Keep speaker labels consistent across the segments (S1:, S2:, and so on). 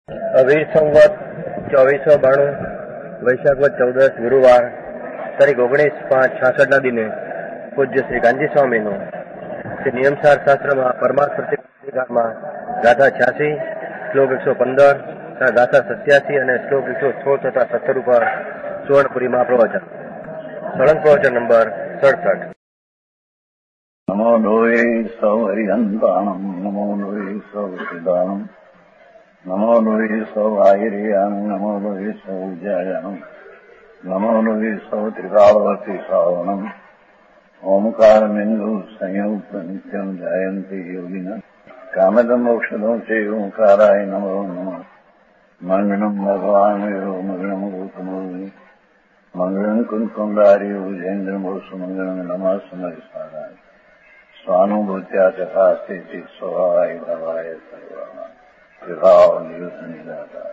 S1: અવીર સંવત 2492 વૈશાખ વદ 14 ગુરુવાર તારીખ 19/5/66 દિને પૂજ્ય શ્રી ગાંધી સ્વામીનું શ્રી નિયમસાર શાસ્ત્રમાં પરમાર્થ પ્રતિકારમાં ગાથા 86 શ્લોક 115 ગાથા 87 અને શ્લોક 116 તથા 17 ઉપર સુવર્ણપુરીમાં પ્રવચન. સળંગ પ્રવચન નંબર 67.
S2: નમો લોહે સૌ હરિહંતાણમ નમો લોહે સૌ સિદ્ધાણમ નમો લોહે સૌ આયર્યાણમ નમો લોહે સૌ ઉજ્જાયણમ નમો લોહે સૌ ત્રિકાવતી શ્રાવણમ ઓમકારમિંદુ સંયુક્ત નિત્યમ જાયંતિ યોગિના કામદમ મોક્ષદો છે ઓંકારાય નમો નમઃ. મંગળમ ભગવાન મંગળમ ગૌતમો મંગળમ કુંકુંડારી ઉજેન્દ્રમો સુમંગળમ નમઃ સમયસારાય स्वानुभूत्या चकास्ते स्वभावाय भवाय सर्वः विभाव नियुक्त निराकार.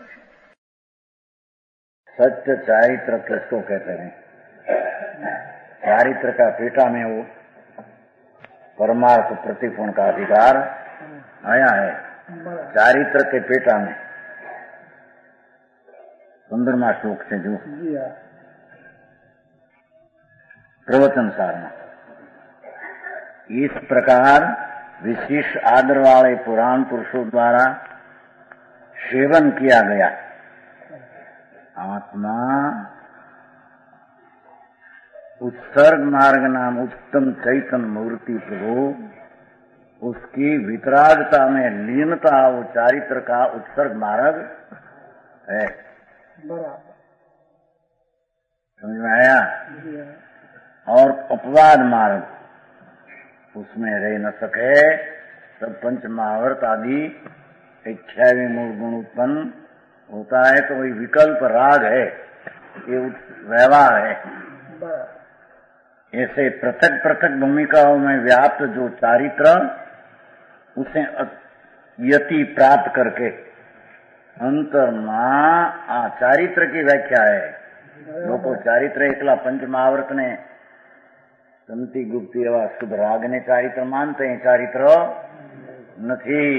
S3: सत्य चारित्र किसको कहते हैं? चारित्र का पेटा में वो परमार्थ प्रतिपूर्ण का अधिकार आया है. चारित्र के पेटा में 15वां श्लोक से जो प्रवचन सारना इस प्रकार विशेष आदर वाले पुराण पुरुषों द्वारा सेवन किया गया. आत्मा उत्सर्ग मार्ग नाम उत्तम चैतन्य मूर्ति प्रभु उसकी वितरागता में लीनता वो चारित्र का उत्सर्ग मार्ग है. समझ में आया? और अपवाद मार्ग उसमें रह न सके. सब पंच महावर्त आदि 28 मूल गुण उत्पन्न होता है तो वही विकल्प राग है, ये व्यवहार है. ऐसे पृथक पृथक भूमिकाओं में व्याप्त जो चारित्र उसे यति प्राप्त करके अंतरमा चारित्र की व्याख्या है. लोगों चारित्र एकला पंच महावर्त ने संति गुप्ती एवं शुद्ध राग ने चारित्र मानते हैं. चारित्र नहीं,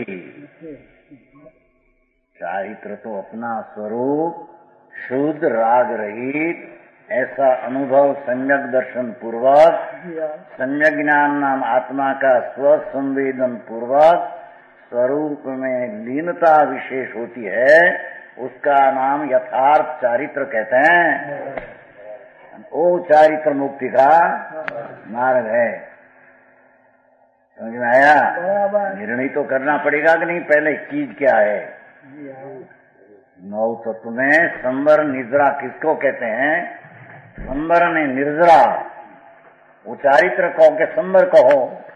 S3: चारित्र तो अपना स्वरूप शुद्ध राग रहित ऐसा अनुभव सम्यक दर्शन पूर्वक सम्यक ज्ञान नाम आत्मा का स्वसंवेदन पूर्वक स्वरूप में लीनता विशेष होती है, उसका नाम यथार्थ चारित्र कहते हैं. वो चारित्र मुक्ति का मार्ग है. समझ में आया? निर्णय तो करना पड़ेगा कि नहीं पहले चीज क्या है. 9 तत्व में संवर निद्रा किसको कहते हैं? संवर ने निर्जरा वो चारित्र कहो के संवर कहो.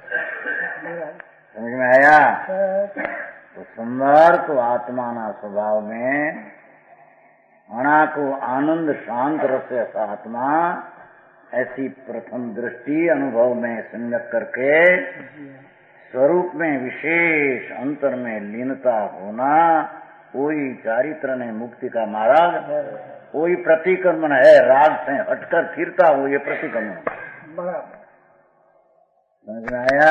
S3: समझ में आया? तो संवर तो आत्मा ना स्वभाव में अणा को आनंद शांत रस ऐसा आत्मा ऐसी प्रथम दृष्टि अनुभव में संयत करके स्वरूप में विशेष अंतर में लीनता होना कोई चारित्र ने मुक्ति का मार्ग, कोई प्रतिक्रमण है. राग से हटकर फिरता हो ये प्रतिक्रमण. समझ में आया?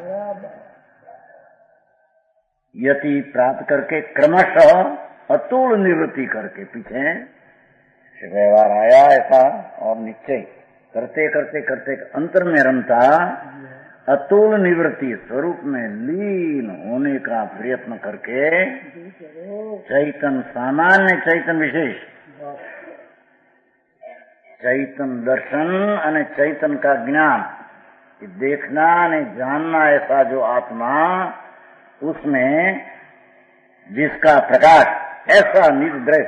S3: यति प्राप्त करके क्रमशः अतुल निवृत्ति करके पीछे व्यवहार आया ऐसा और निश्चय करते करते करते अंतर में रमता अतुल निवृत्ति स्वरूप में लीन होने का प्रयत्न करके चैतन्य सामान्य चैतन्य विशेष चैतन्य दर्शन और चैतन्य का ज्ञान देखना ने जानना ऐसा जो आत्मा उसमें जिसका प्रकाश ऐसा निज दृश्य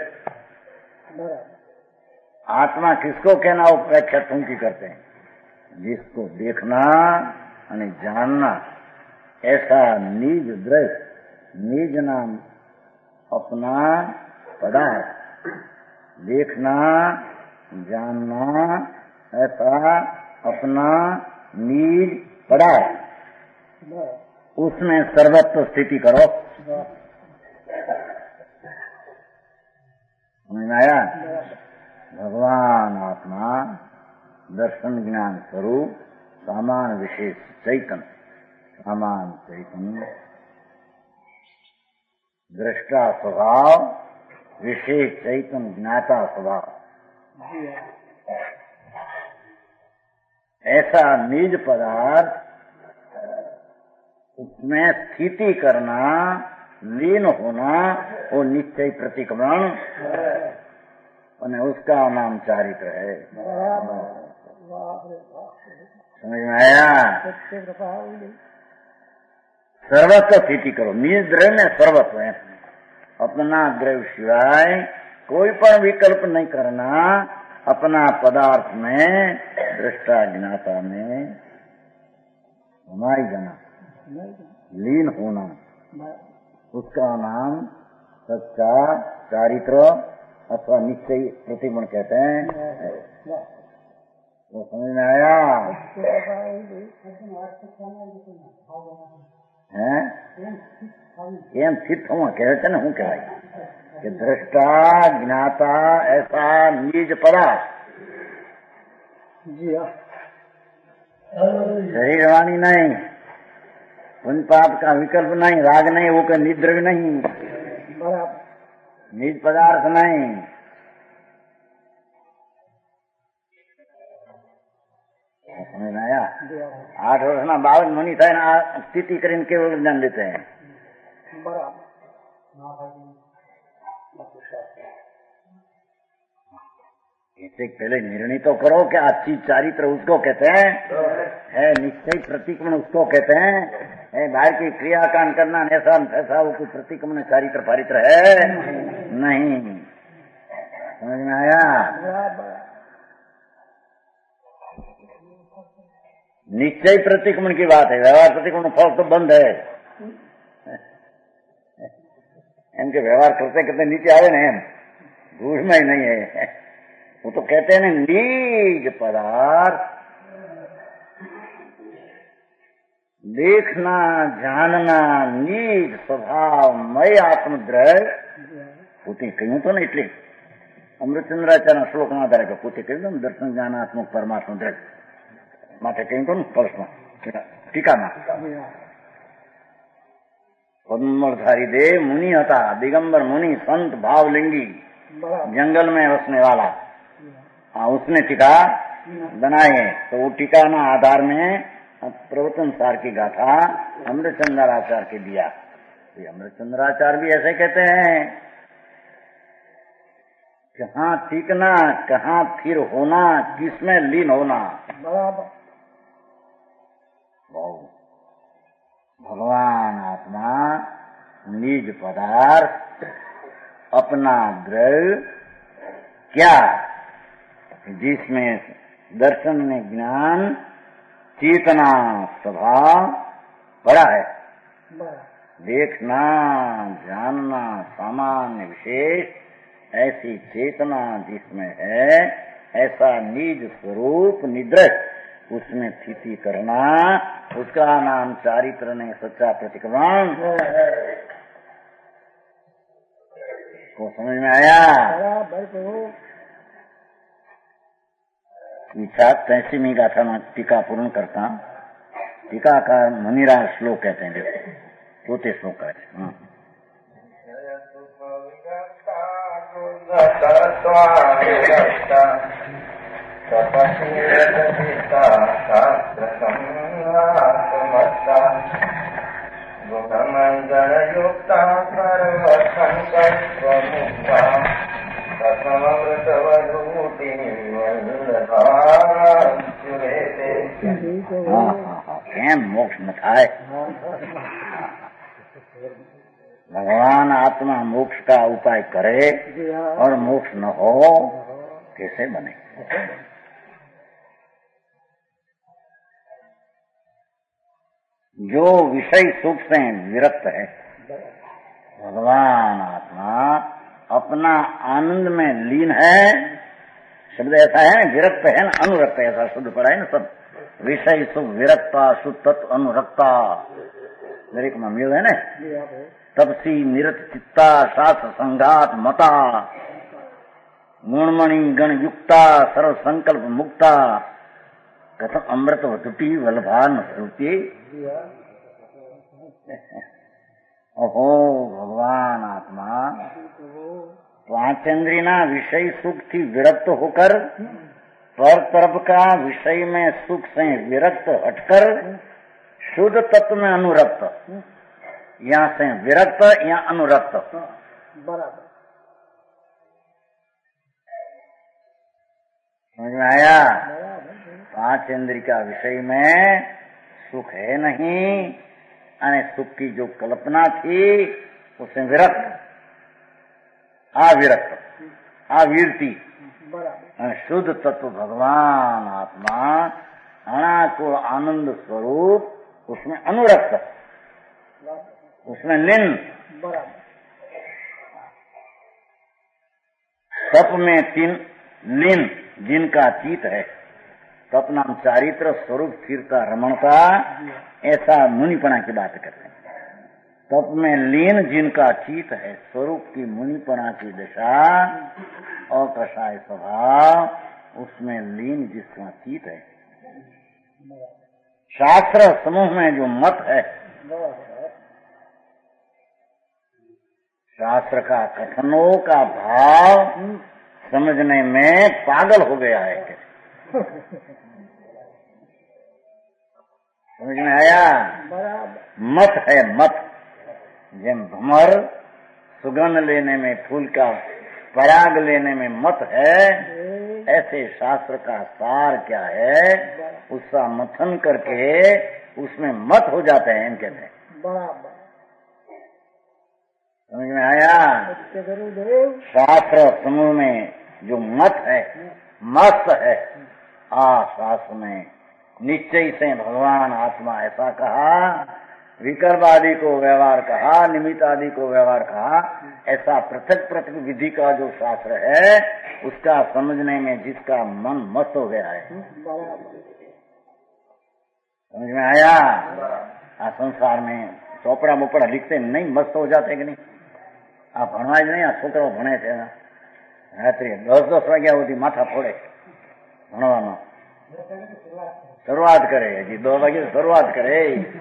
S3: आत्मा किसको कहना वो व्याख्या तुम की करते हैं. जिसको देखना और जानना ऐसा निज दृश्य निज नाम अपना पदार्थ देखना जानना ऐसा अपना निज पदार्थ उसमें सर्वत्व स्थिति करो. समझ आया? भगवान आत्मा दर्शन ज्ञान स्वरूप सामान विशेष चैतन्य सामान चैतन्य दृष्टा स्वभाव विशेष चैतन्य ज्ञाता स्वभाव, ऐसा निज पदार्थ उसमें स्थिति करना, लीन होना, वो निश्चय प्रतिक्रमण और उसका नाम चारित्र है। समझ में आया? सर्वस्व स्थिति करो, निज द्रव्य में सर्वस्व है, अपना द्रव्य सिवाय कोई पण विकल्प नहीं करना, अपना पदार्थ में दृष्टा ज्ञाता में हमारी जाना, लीन होना, उसका नाम सच्चा चारित्र अथवा निश्चय प्रतिमण कहते हैं। वो समझ में आया? हैं? एम स्थित हुआ कहते ना, हूँ क्या कि दृष्टा ज्ञाता ऐसा निज पदार्थ, शरीर वाणी नहीं, पुण्य पाप का विकल्प नहीं, राग नहीं, वो का निद्रव्य नहीं, निज पदार्थ नहीं। समझ में आया? 8 વર્ષના 52 મુનિ થઈને આ સ્થિતિ કરીને કેવળ જ્ઞાન લેते हैं। इससे पहले निर्णय तो करो कि अच्छी चारित्र उसको कहते हैं, है निश्चय प्रतिक्रमण उसको कहते हैं, है बाहर की क्रियाकांड करना ऐसा ऐसा वो कोई प्रतिक्रमण चारित्र पारित्र है नहीं। समझ में आया? निश्चय प्रतिक्रमण की बात है, व्यवहार प्रतिक्रमण फल तो बंद है। इनके व्यवहार करते करते नीचे आवे ना, घूस में ही नहीं है। वो तो कहते हैं ना निज पदार्थ देखना जानना निज स्वभाव मय आत्मद्रव्य પોતે કહ્યું તો ને, એટલે અમૃતચંદ્રાચાર્યના શ્લોકના આધારે પોતે કહ્યું તો દર્શન જ્ઞાનાત્મક પરમાત્મા દ્રવ્ય માટે કહ્યું તો ને પર્સમાં ટીકામાં પદ્મધારી દેવ मुनि હતા, दिगंबर मुनि संत भावलिंगी जंगल में बसने वाला, उसने टीका बनाई है। तो वो टीका ना आधार में प्रवचन सार की गाथा अमृतचंद्राचार्य के दिया। अमृतचंद्राचार्य भी ऐसे कहते हैं, कहाँ टीकना, कहाँ फिर होना, किसमें लीन होना। भगवान आत्मा निज पदार्थ अपना द्रव्य क्या, जिसमें दर्शन में ज्ञान चेतना स्वभाव बड़ा है, देखना जानना सामान्य विशेष ऐसी चेतना जिसमें है, ऐसा निज स्वरूप निद्रक उसमें स्थिति करना, उसका नाम चारित्र ने सच्चा प्रतिक्रमण। को समझ में आया? इच्छा 83वीं गाथा में टीका पूर्ण करता, टीका का मुनिराज श्लोक कहते हैं, देखो 34 श्लोक कहते हैं।
S4: गुणमंगलयुक्ता सर्वसंकल्पमुक्ता तथमृतवधूति वल्लभाच्युते।
S3: કેમ મોક્ષ ન થાય? भगवान आत्मा मोक्ष का उपाय करे और मोक्ष न हो, कैसे बने? जो विषय सुख से विरक्त है, भगवान आत्मा अपना आनंद में लीन है। शब्द ऐसा है, विरक्त है ना, अनुरक्त है, ऐसा शब्द पड़ा है ना सब। विषय सुख विरक्ता शुद्ध तत्व अनुरक्ता दरेक में मिल है ना। तपसी निरत चित्ता शास्त्र संघात मता गुणमणि गण युक्ता सर्व संकल्प मुक्ता कथम अमृत वतुटी वल्भान श्रुति। ओहो भगवान आत्मा પાંચેન્દ્રિયના વિષય સુખથી વિરક્ત होकर पर तरफ का विषय में सुख से विरक्त हटकर शुद्ध तत्व में अनुरक्त, यहाँ से विरक्त या अनुरक्त।
S5: बराबर।
S3: समझ में आया? पांच इंद्रिय का विषय में सुख है नहीं, अने सुख की जो कल्पना थी उसमें विरक्त, अविरक्त, अवीरती, शुद्ध तत्व भगवान आत्मा अनाकुल आनंद स्वरूप उसमें अनुरक्त, उसमें लीन। तप में तीन लीन, जिनका चित है। तप नाम चारित्र, स्वरूप, स्थिरता, रमणता, ऐसा मुनिपना की बात करते हैं। तप में लीन जिनका चित है, स्वरूप की मुनिपना की दशा और कषाय स्वभाव, उसमें लीन जिसका चित है। शास्त्र समूह में जो मत है, शास्त्र का कथनों का भाव समझने में पागल हो गया है। समझ में आया? मत है मत, जिन भ्रमर सुगंध लेने में, फूल का पराग लेने में मत है, ऐसे शास्त्र का सार क्या है उसका मथन करके उसमें मत हो जाते हैं, कहते हैं। समझ में आया? शास्त्र समूह में जो मत है, मस्त है, शास्त्र में निश्चय से भगवान आत्मा ऐसा कहा, विकल्प आदि को व्यवहार कहा, निमित्त आदि को व्यवहार कहा, ऐसा पृथक पृथक विधि का जो शास्त्र है उसका समझने में जिसका मन मस्त हो गया है। समझ में आया? संसार में चौपड़ा मोपड़ा लिखते नहीं, मस्त हो जाते कि नहीं? आप भणवा જ नहीं, आ छोकराओ भणे છે રાત્રે 10-10 વાગ્યા સુધી માથા ફોડે ભણવામાં, શરૂઆત કરે, હજી 2 વાગે શરૂઆત કરે,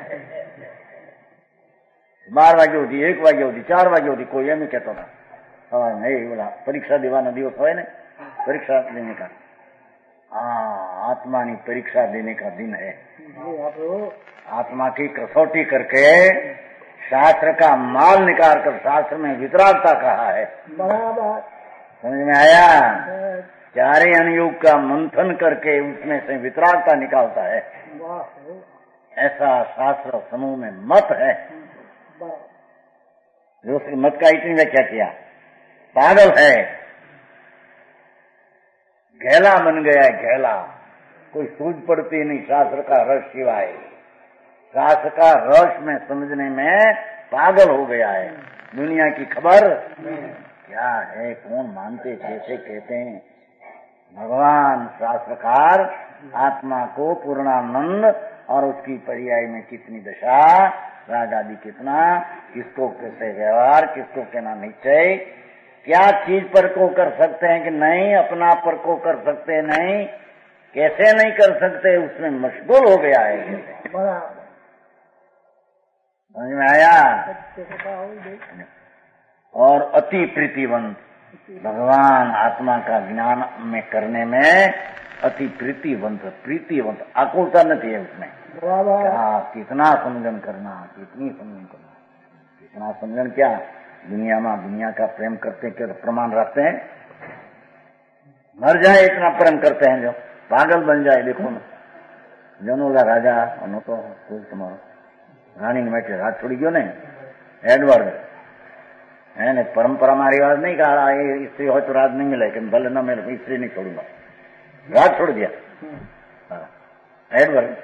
S3: 12 વાગ્યા સુધી, 1 વાગ્યા સુધી, 4 વાગ્યા સુધી કોઈ એમ કહેતો ના સવારે બોલા પરીક્ષા દેવાનો દિવસ હોય ને, परीक्षा देने का, आत्मा की परीक्षा देने का दिन है। आत्मा की कसौटी करके शास्त्र का माल निकाल कर शास्त्र में वितरागता कहा है। बराबर। समझ में आया? चारे अनुयोग का मंथन करके उसमें से वितरागता निकालता है, ऐसा शास्त्र समूह में मत है। जो उसकी मत का इतनी व्याख्या किया, पागल है, घेला बन गया है, घेला, कोई सूझ पड़ती नहीं शास्त्र का रस सिवाय। शास्त्र का रस में समझने में पागल हो गया है। दुनिया की खबर क्या है, कौन मानते, कैसे कहते हैं। भगवान शास्त्रकार आत्मा को पूर्णानंद और उसकी पर्याय में कितनी दशा, राग आदि कितना, किसको कैसे व्यवहार, किसको कहना निश्चय, क्या चीज पर को कर सकते हैं कि नहीं, अपना पर को कर सकते नहीं, कैसे नहीं कर सकते, उसमें मशगूल हो गया है। समझ में आया? और अति प्रीतिवंत, भगवान आत्मा का ज्ञान में करने में अति प्रीतिवंत, प्रीतिवंत, आकुलता नहीं है उसमें। कितना समझन करना, कितनी समझन करना, कितना समझन क्या, दुनिया में दुनिया का प्रेम करते क्या प्रमाण रखते हैं? मर जाए इतना प्रेम करते हैं, जो पागल बन जाए। देखो ना, जनोला राजा तो तुम्हारो रानी ने बैठे रात छोड़ी गयो ने, एडवर्ड है, परंपरा में रिवाज नहीं कहा स्त्री हो तो राज नहीं मिले, कि भले न मिले स्त्री नहीं छोड़ूंगा, राज छोड़ दिया एडवर्ड।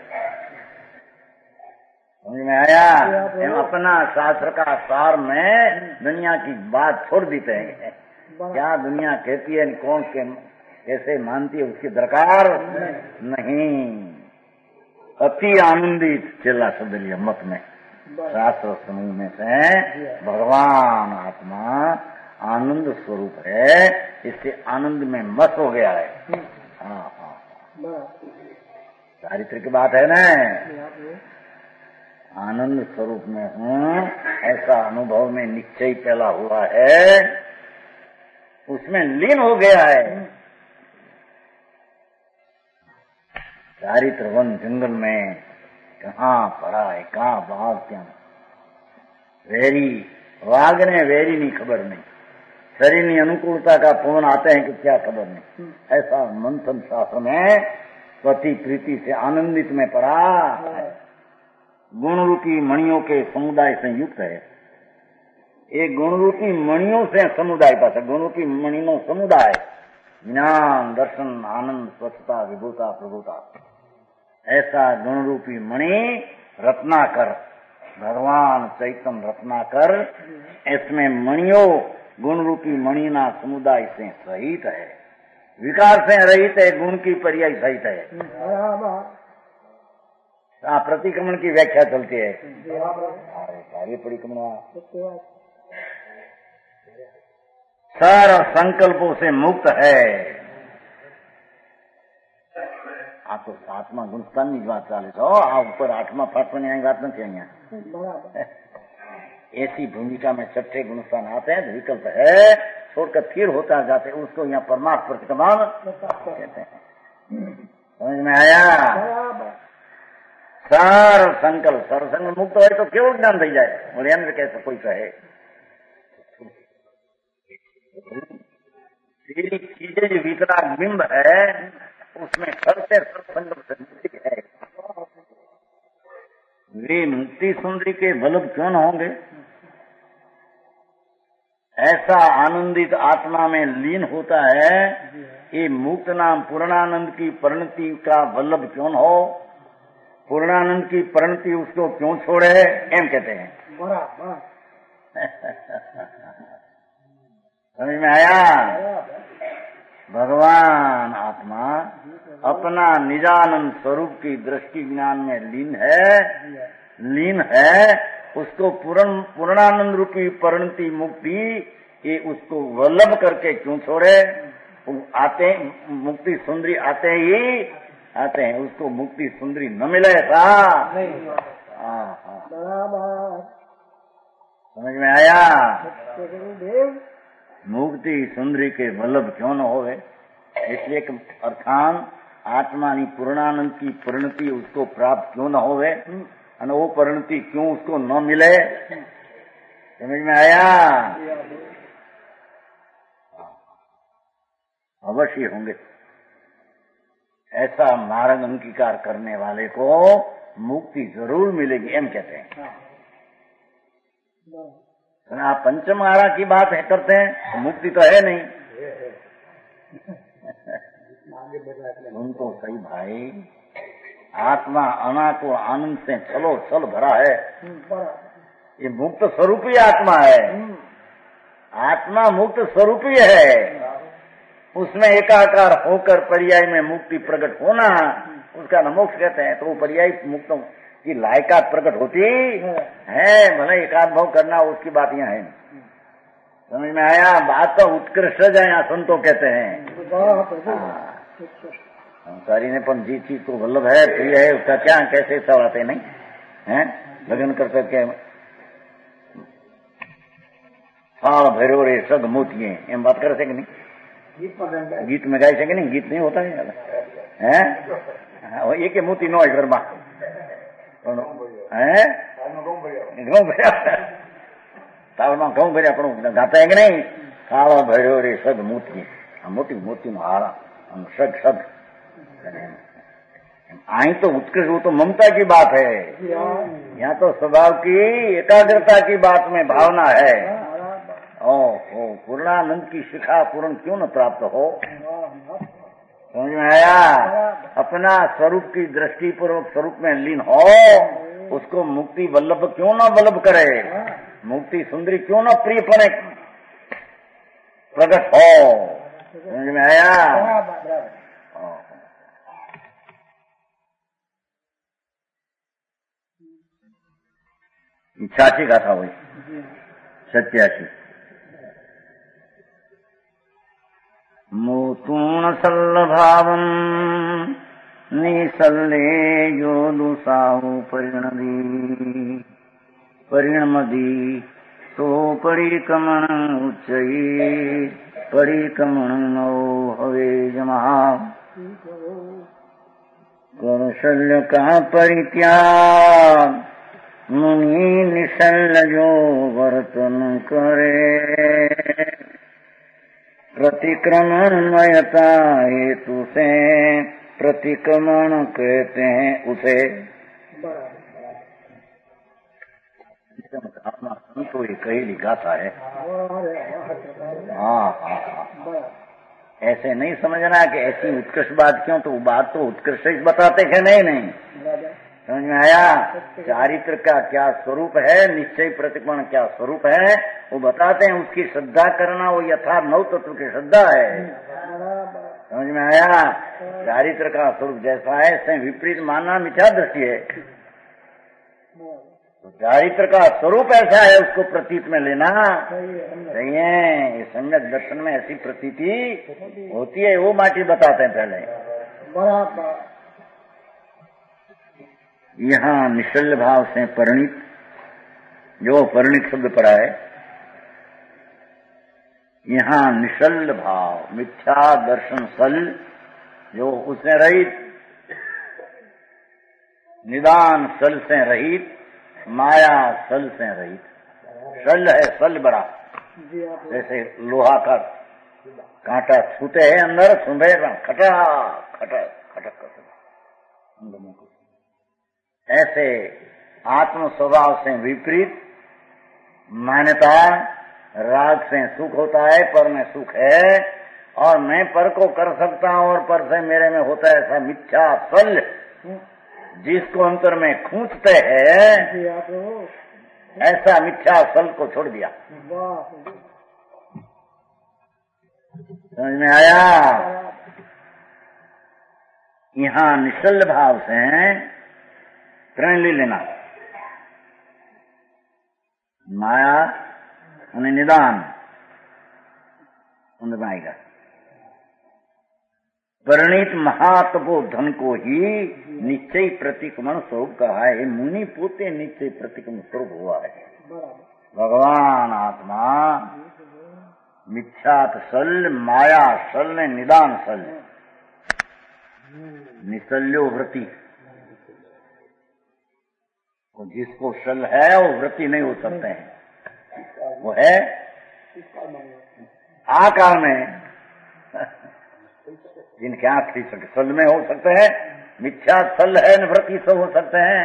S3: समझ में आया? अपना शास्त्र का सार में दुनिया की बात छोड़ देते हैं। क्या दुनिया कहती है, कौन के कैसे मानती है, उसकी दरकार नहीं। अति आनंदित चला शब्द लिया मत में, शास्त्र समूह में से भगवान आत्मा आनंद स्वरूप है, इससे आनंद में मस्त हो गया है। चारित्र की बात है ना, आनंद स्वरूप में हूँ, ऐसा अनुभव में निश्चय पहला हुआ है। उसमें लीन हो गया है। चारित्र वन जंगल में कहाँ पड़ा है, कहाँ भाग क्या वेरी वागने वेरी नहीं खबर नहीं, शरीर की अनुकूलता का फोन आते हैं कि क्या खबर नहीं। ऐसा मंथन शास्त्र में पति प्रीति से आनंदित में पड़ा, गुण रूपी मणियों के समुदाय से युक्त है। एक गुण रूपी मणियों से समुदाय पास, गुण रूपी मणियों समुदाय, ज्ञान दर्शन आनंद स्वच्छता विभूता प्रभुता, ऐसा गुण रूपी मणि रत्नाकर, भगवान चैतन्य रत्नाकर, इसमें मणियों गुण रूपी मणि ना समुदाय से सहित है, विकार से रहित है, गुण की पर्याय सहित है। प्रतिक्रमण की व्याख्या चलती है, सारी परिक्रमण सारा संकल्पों से मुक्त है। આ તો 7મા ગુણસ્થાનની જ વાત ચાલે છે। આ ઉપર 8મા પાઠવાની અહીં વાત નથી। અહીંયા ऐसी भूमिका में 6ठे गुणस्थान आते हैं, विकल्प है छोड़कर फिर होता जाते, उसको यहाँ परमार्थ प्रतिक्रमण कहते हैं। समझ में आया? सर्व संकल्प सर्वसंग मुक्त हो तो केवल ज्ञान थी जाए, और एम कैसे कोई कहे तेरी चीजें जो विकराल बिंब है उसमें सबसे सत्संग से मुक्ति है। वे मुक्ति सुंदरी के वल्लभ क्यों न होंगे? ऐसा आनंदित आत्मा में लीन होता है, ये मुक्त नाम पूर्णानंद की परिणति का वल्लभ क्यों न हो? पूर्णानंद की परिणति उसको क्यों छोड़े? एम कहते हैं। समझ में आया? भगवान आत्मा अपना निजानंद स्वरूप की दृष्टि ज्ञान में लीन है, उसको पूर्णानंद रूपी परिणति मुक्ति ये उसको वल्लभ करके क्यों छोड़े? आते मुक्ति सुंदरी आते हैं, उसको मुक्ति सुंदरी न मिले था। समझ में आया? मुक्ति सुंदरी के वल्लभ क्यों न होवे? इसलिए अर्थान आत्मा नी पूर्णानंद की परिणति उसको प्राप्त क्यों न होवे, और वो परिणति क्यों उसको न मिले? समझ में आया? अवश्य होंगे। ऐसा मार्ग अंगीकार करने वाले को मुक्ति जरूर मिलेगी, एम कहते हैं। आप पंचमहारा की बात है करते हैं तो मुक्ति तो है नहीं। सुन तो सही भाई, आत्मा अना को आनंद से चलो चल भरा है, ये मुक्त स्वरूप ही आत्मा है। आत्मा मुक्त स्वरूप ही है, उसमें एकाकार होकर पर्याय में मुक्ति प्रकट होना, उसका न मोक्ष कहते हैं। तो वो पर्याय मुक्तों की लायकात प्रकट होती है, भले एकाध भाव करना उसकी बात यहाँ है। समझ में आया? बात तो उत्कृष्ट है, यहाँ संतो कहते हैं। संसारी ने पर जी चीज को वल्लभ है, प्रिय है, उसका क्या कैसे चढ़ाते नहीं है? लगन कर करके हाँ भैरव रे सग मोतिये एम बात कर सके नहीं? गीत में गाई सके नहीं? गीत नहीं होता है? एक मोती नो है घर में घઉં ભર્યા પણ ગાતા કે નહીં? કાળો ભર્યો રે સદ મોતી, મોટી મોતી નો હારા सग सग। आई तो उत्कृष्ट, वो तो ममता की बात है, यहाँ तो स्वभाव की एकाग्रता की बात में भावना है। ओ पूर्णानंद की शिखा पूर्ण क्यों न प्राप्त हो? समझ में आया? अपना स्वरूप की दृष्टि पूर्वक स्वरूप में लीन हो, उसको मुक्ति वल्लभ क्यों न वल्लभ करे? मुक्ति सुंदरी क्यों न प्रियपणे प्रकट हो? समझ में आया? छाछी गाथा हुई 87। मोतूण सल्लभावम निसल्ले यो दुसाहु परिणमदी तो परिकमन उच्चये परिक्रमणो हवे जमहा कौशल्य का परित्याग मुनि निशल्य जो वर्तन करे प्रतिक्रमणमयता हेतु से प्रतिक्रमण कहते हैं उसे। तो एक ही लिखाता है। हाँ हाँ हाँ, ऐसे नहीं समझना कि ऐसी उत्कृष्ट बात क्यों, तो बात तो उत्कृष्ट ही बताते हैं। नहीं समझ में आया? चारित्र का क्या स्वरूप है, निश्चय प्रतिक्रमण क्या स्वरूप है, वो बताते हैं। उसकी श्रद्धा करना वो यथार्थ नव तत्व की श्रद्धा है। समझ में आया? चारित्र का स्वरूप जैसा है इससे विपरीत मानना मिथ्या दृष्टि है। तो चारित्र का स्वरूप ऐसा है, उसको प्रतीत में लेना सही है। ये सम्यक दर्शन में ऐसी प्रतीति होती है, वो माटी बताते हैं पहले। यहाँ निश्चल भाव से परिणित, जो परिणित शब्द पड़ा है, यहाँ निश्चल भाव मिथ्या दर्शन सल जो उससे रहित, निदान सल से रहित, माया सल से रहित। सल है सल बड़ा, जैसे लोहा का कांटा छूते है अंदर, सुबह खटक खटक खटक कर, ऐसे आत्म स्वभाव से विपरीत मान्यता राग से सुख होता है, पर में सुख है और मैं पर को कर सकता हूं और पर से मेरे में होता है, ऐसा मिथ्या सल जिसको अंतर में खूंचते हैं, ऐसा मिथ्या सल को छोड़ दिया। समझ में आया? यहाँ निश्चल भाव से प्रण ले लेना, माया और निदान उनमें आएगा। परिणित महातपो धन को ही निश्चय प्रतिक्रमण स्वरूप कहा है। मुनि पोते निश्चय प्रतिक्रमण स्वरूप हुआ है। भगवान आत्मा मिथ्यात सल, माया सल ने निदान सल, निशल्यो वृत्ति। जिसको सल है वो वृत्ति नहीं हो सकते हैं, वो है आकार में, जिनके आंख खींच सके सल में हो सकते हैं। मिथ्या सल है, वृत्ति सब हो सकते हैं।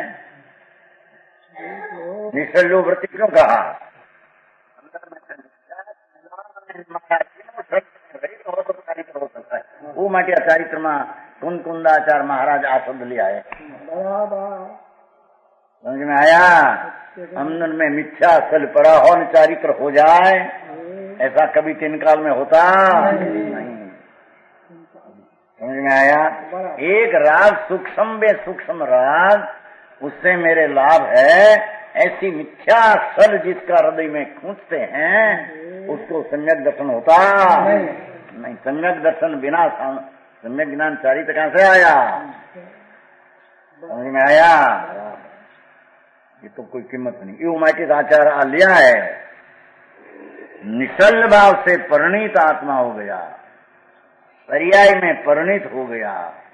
S3: निशल्यो वृत्ति क्यों कहा? हो सकता है वो माटिया चारित्र में कुंदाचार्य महाराज आशब्द लिया है। समझ में आया? अंदर में मिथ्या सल पड़ा हो, चारित्र हो जाए, ऐसा कभी तीन काल में होता नहीं। समझ में आया? एक राग सूक्ष्म में सूक्ष्म राग, उससे मेरे लाभ है। ऐसी मिथ्या सल जिसका हृदय में खूंचते हैं, उसको सम्यक दर्शन होता नहीं। सम्यक दर्शन बिना सम्यक ज्ञान चारित्र कहां से आया? समझ में आया? ये तो कोई कीमत नहीं। ये उमाचित आचार आ लिया है। निश्चल भाव से परिणित आत्मा हो गया, पर्याय में परिणित हो गया,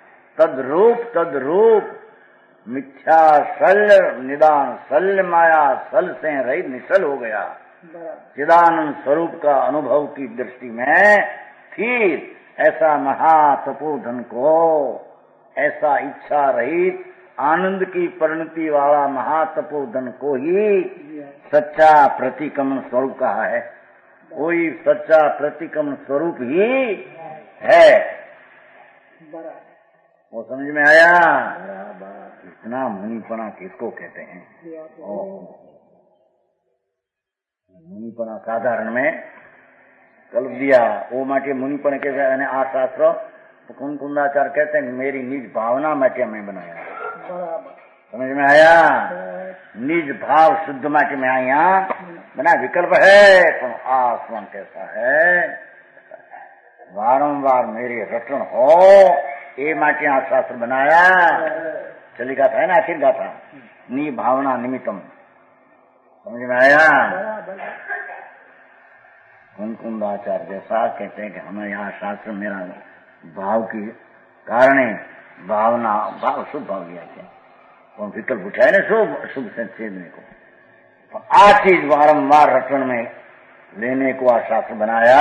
S3: तद्रूप मिथ्या सल, निदान सल, माया सल से रहित निश्चल हो गया। चिदानंद स्वरूप का अनुभव की दृष्टि में फिर ऐसा महातपोधन को, ऐसा इच्छा रहित आनंद की परिणति वाला महातपोधन को ही सच्चा प्रतिक्रमण स्वरूप कहा है। कोई सच्चा प्रतिक्रमण स्वरूप ही है। वो समझ में आया? इतना मुनिपना किसको कहते हैं? मुनिपना साधारण में कल्प दिया। वो माटे मुनिपन के आ शास्त्र तो कुंदाचार्य कहते हैं मेरी निज भावना माटे में बनाया। समझ में आया? निज भाव शुद्ध माटी में आया बना। विकल्प है तो आसमान कैसा है, वारंवार मेरे रटन हो, ये माटी शास्त्र बनाया। चली गाथा है ना, आखिर गाथा नी भावना निमित्तम। समझ में आया? कुंकुंदाचार्य जैसा कहते हैं कि हमें यहाँ शास्त्र मेरा भाव के कारण भावना भाव शुभ भाव लिया क्या तो विकल्प उठाए ना शुभ से छेदने को तो आ चीज वारंवार रटन में लेने को आ शास्त्र बनाया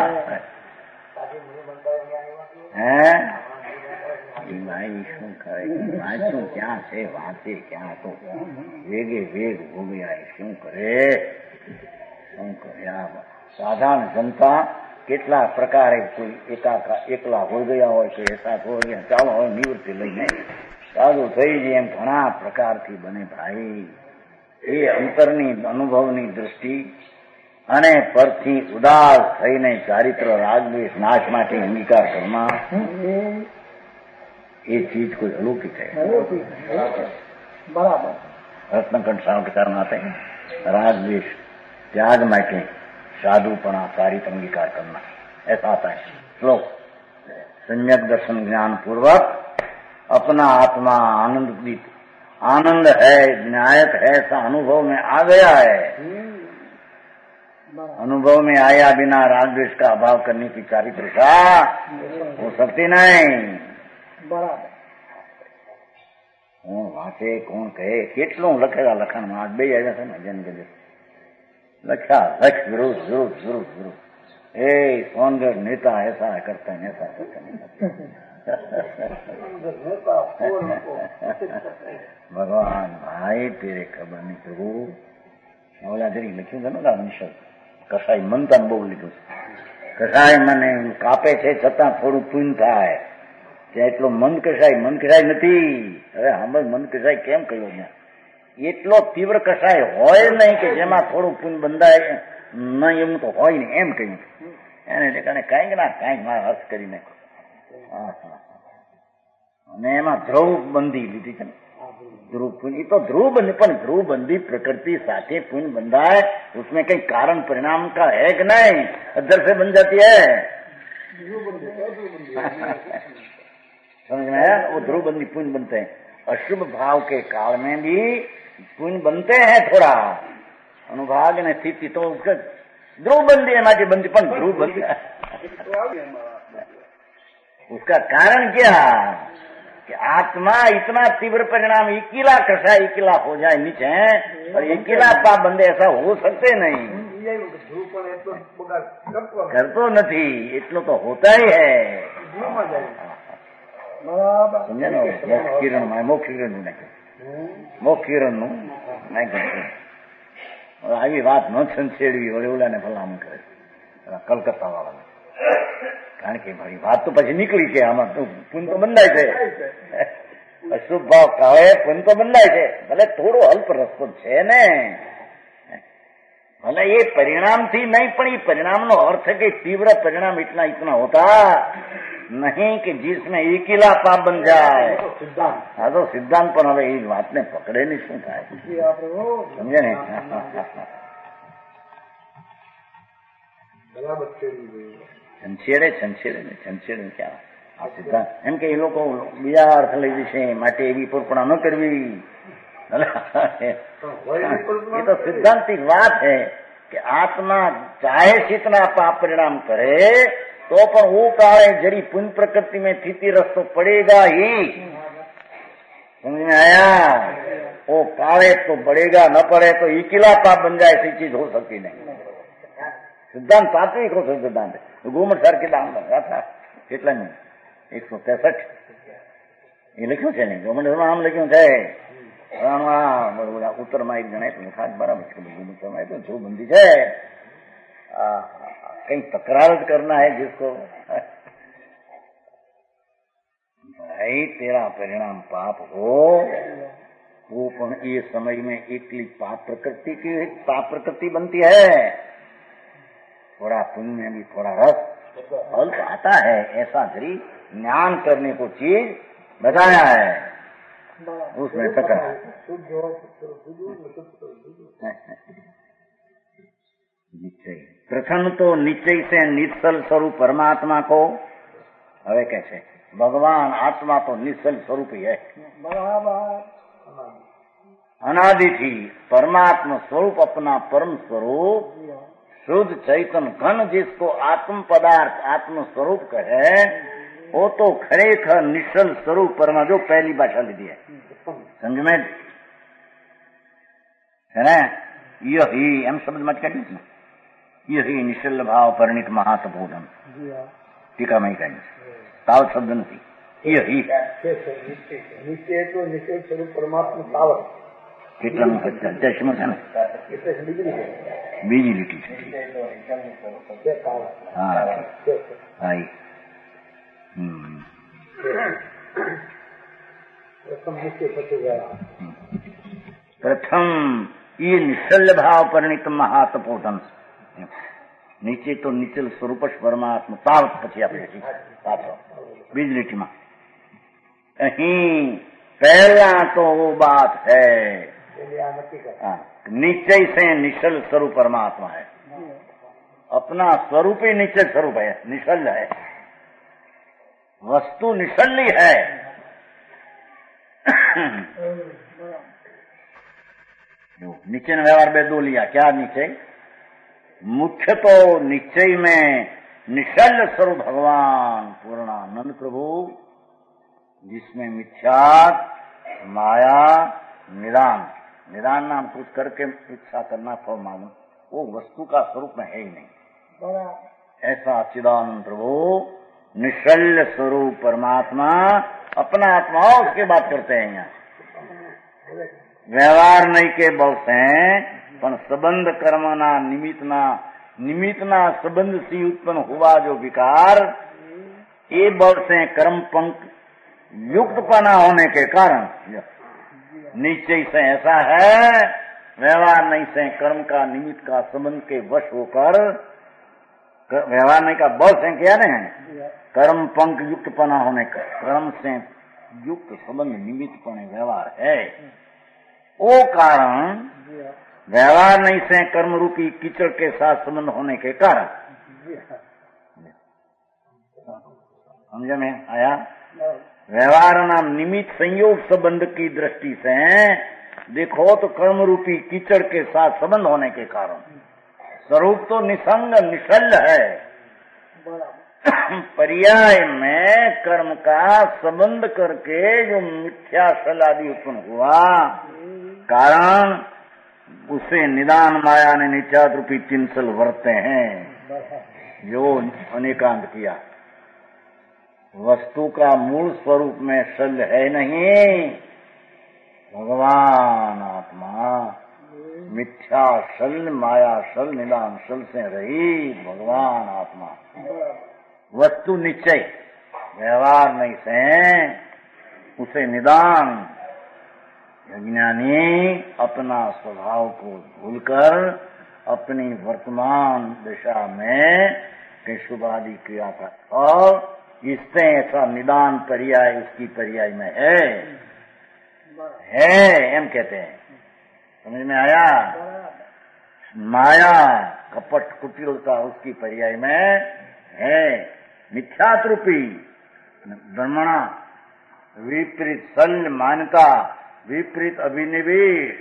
S3: है भाई शू करे वाँचू क्या से वाँचे क्या तो वेगे वेग हो गया शू करे साधारण जनता કેટલા પ્રકારે કોઈ એકલા હોઈ ગયા હોય કે એકા હોય ગયા ચાલો હવે નિવૃત્તિ લઈને સાદું થઈ જાય એમ ઘણા પ્રકારથી બને ભાઈ એ અંતરની અનુભવની દૃષ્ટિ અને પરથી ઉદાસ થઈને ચારિત્ર રાગદ્વેષ નાશ માટે અંગીકાર કરવા એ ચીજ કોઈ અલૌકિક है બરાબર રત્નકંઠ સાવટકાર માટે रागद्वेष त्याग માટે साधुपना चारित्र अंगीकार करना ऐसा आता है श्लोक सम्यक दर्शन ज्ञान पूर्वक अपना आत्मा आनंद है न्यायक है ऐसा अनुभव में आ गया है अनुभव में आया बिना रागद्वेष का अभाव करने की चारित्रता हो सकती नहीं बराबर कौन वाचे कौन कहे કેટલું લખેલા લખાણમાં આજ બે આવ્યા છે ને જેને કીધું लक्षा लक्ष विरोध विरोध विरोध विरोध सोनगढ़ नेता ऐसा करते हैं ऐसा करते हैं भगवान भाई तेरे खबर नहीं प्रभु बोला जरी लख्यू था निशल कसाई मनता बहु लिखू कसाई મને કાપે છે છતાં થોડું પૂન થાય એટલો મન કસાઈ નથી હવે આમ મન કસાઈ કેમ કહ્યું ને એટલો તીવ્ર કસાય હોય નહીં કે જેમાં થોડું પૂન બંધાય ન એવું તો હોય ને એમ કહ્યું એને કારણે કાંઈક ના કાંઈક મારા અર્થ કરી નાખો અને એમાં ધ્રુવ બંધી લીધી છે ને ध्रुव पुण्य तो ध्रुव बंदी पर ध्रुव बंदी प्रकृति साथे पुण्य बंधा है उसमें कहीं कारण परिणाम का है कि नहीं अदर से बन जाती है समझ में आया वो ध्रुव बंदी पुण्य बनते हैं अशुभ भाव के काल में भी पुण्य बनते हैं थोड़ा अनुभाग ने स्थिति तो उसका ध्रुव बंदी है माटी बंदी पर ध्रुव बंदी उसका कारण क्या कि आत्मा इतना तीव्र परिणाम इकीला कसा इकीला हो जाए नीचे और इकीला पाप बंदे ऐसा हो सकते नहीं करतो नहीं इतनो तो होता ही है समझे ना मोक्ष किरण मोक्ष किरण આવી વાત ન છંછેડવી વળે ઓલાને ભલામણ કરે કલકત્તા વાળાને કારણ કે મારી વાત તો પછી નીકળી છે આમાં તો પુન તો બંધાય છે અશુભ ભાવ કાવે પુન તો બંધાય છે ભલે થોડો અલ્પ રસ્તો છે ને भले ये परिणाम थी नहीं पण ये परिणाम नो अर्थ है कि तीव्र परिणाम इतना इतना होता नहीं कि जिसमें एकीला पाप बन जाए हाँ तो सिद्धांत पर हमें इस बात ने पकड़े नहीं शू था समझे नहीं छंछेड़े छंछेड़े छंछेड़े क्या आ सिद्धांत एम के ये लोग बीजा अर्थ लई जशे माटे एवी पोरपणा न करवी ये तो सिद्धांतिक बात है कि आत्मा चाहे जितना पाप परिणाम करे तो पर वो काले जड़ी पुण्य प्रकृति में स्थिति रस्तो पड़ेगा ही समझ में आया वो काले तो बढ़ेगा न पड़े तो इकीला पाप बन जाए ऐसी चीज हो सकती नहीं सिद्धांत तात्विक हो सिद्धांत घूमट सर के दाम लगा था कितना नहीं 163 ये लिखू है नहीं घूमट नाम लिखू है उत्तर में एक जने खास बराबर तो जो बंदी है कहीं तकरार करना है जिसको भाई तेरा परिणाम पाप हो वो ये समय में एकली पाप प्रकृति बनती है थोड़ा पुण्य में भी थोड़ा रस अल्प आता है ऐसा जरी ज्ञान करने को चीज बताया है उसमें तकरार निश्चय प्रथम तो निश्चय से निश्चल स्वरूप परमात्मा को हवे कैसे भगवान आत्मा तो निश्चल स्वरूप ही है अनादि थी परमात्मा स्वरूप अपना परम स्वरूप शुद्ध चैतन्य घन जिसको आत्म पदार्थ आत्म स्वरूप कहे, वो तो खरेखर निश्चल स्वरूप परमा, जो पहली भाषा ली है समझ में है ना। यही एम शब्द मत करिए, यही निश्चल भाव परिणित महातपोधन टीका में कहेंगे, तावत शब्द नहीं, यही
S5: निश्चय तो निश्चल स्वरूप परमात्मा तावत
S3: કેટલા નું દશમાં છે ને બીજી લીટી છે. હા હા પ્રથમ ये निश्चल भाव परिणित महातपोधन, नीचे तो निश्चल स्वरूप परमात्मा तावत पछी आप बीज લીટીમાં અહીં पहला तो वो बात है निश्चय से निश्चल स्वरूप परमात्मा है, अपना स्वरूप ही निश्चल स्वरूप है, निश्चल है, वस्तु निश्चल ही है। निश्चय व्यवहार में दो लिया, क्या निश्चय? मुख्य तो निश्चय में निश्चल स्वरूप भगवान पूर्णानंद प्रभु, जिसमें मिथ्यात माया निदान, निदान नाम कुछ करके इच्छा करना फल मालूम, वो वस्तु का स्वरूप में है ही नहीं। ऐसा चिदानंद प्रभु निश्चल स्वरूप परमात्मा अपना आत्मा, उसकी बात करते हैं यहाँ। व्यवहार नहीं के बल से पण संबंध कर्मना निमित्तना संबंध से उत्पन्न हुआ जो विकार, ये बल से कर्म पंख युक्तपना होने के कारण निश्चय से ऐसा है, व्यवहार नहीं से कर्म का निमित्त का संबंध के वश होकर, व्यवहार नहीं का बल से क्या नहीं, कर्म पंख युक्तपना होने का, कर्म से युक्त संबंध निमित्तपने व्यवहार है, वो कारण व्यवहार नहीं से कर्म रूपी कीचड़ के साथ संबंध होने के कारण, समझ में आया? व्यवहार नाम निमित्त संयोग संबंध की दृष्टि से देखो तो कर्म रूपी कीचड़ के साथ संबंध होने के कारण स्वरूप तो निसंग निश्चल है, पर्याय में कर्म का संबंध करके जो मिथ्या सल आदि उत्पन्न हुआ कारण, उसे निदान माया ने नित्यात रूपी चिंसल वर्ते हैं, जो अनेकांत किया। वस्तु का मूल स्वरूप में सल है नहीं, भगवान आत्मा मिथ्या सल माया सल निदान सल से रही भगवान आत्मा, वस्तु निश्चय व्यवहार नहीं से उसे निदान। अज्ञानी अपना स्वभाव को भूलकर अपनी वर्तमान दिशा में के शुभ आदि क्रिया का और इससे ऐसा निदान पर्याय उसकी पर्याय में है एम कहते हैं, समझ में आया? माया कपट कुटिलता उसकी पर्याय में है, मिथ्यात रूपी ब्रह्मणा विपरीत सल मान्यता विपरीत अभिनिवेश,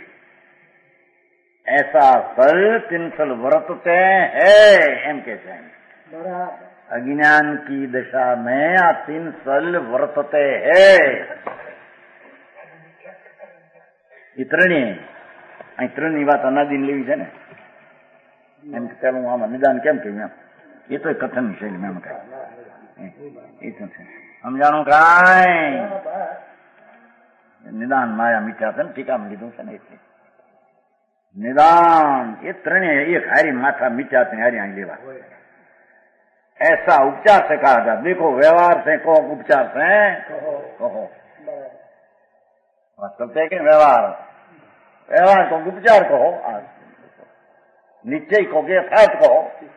S3: ऐसा सल तिनसल वर्तते है एम कहते हैं। अज्ञान की दशा में आ तीन सल वर्तते है, ત્રણની વાત અનાદિન લેવી છે ને, એમ કે હું આમાં નિદાન કેમ કહ્યું એમ, એ તો કથન શૈલી એમ કહે, એ તો છે સમજાણું કાંઈ નિદાન માયા મીઠા છે ને ટીકામાં લીધું છે ને, એટલે નિદાન એ ત્રણેય એક હારી માથા મીઠા હારી અહીં લેવા, ऐसा उपचार से कहा जाता। देखो व्यवहार से कहो, उपचार से कहो, करते हैं कि व्यवहार को उपचार कहो, निश्चय को यथार्थ कहो।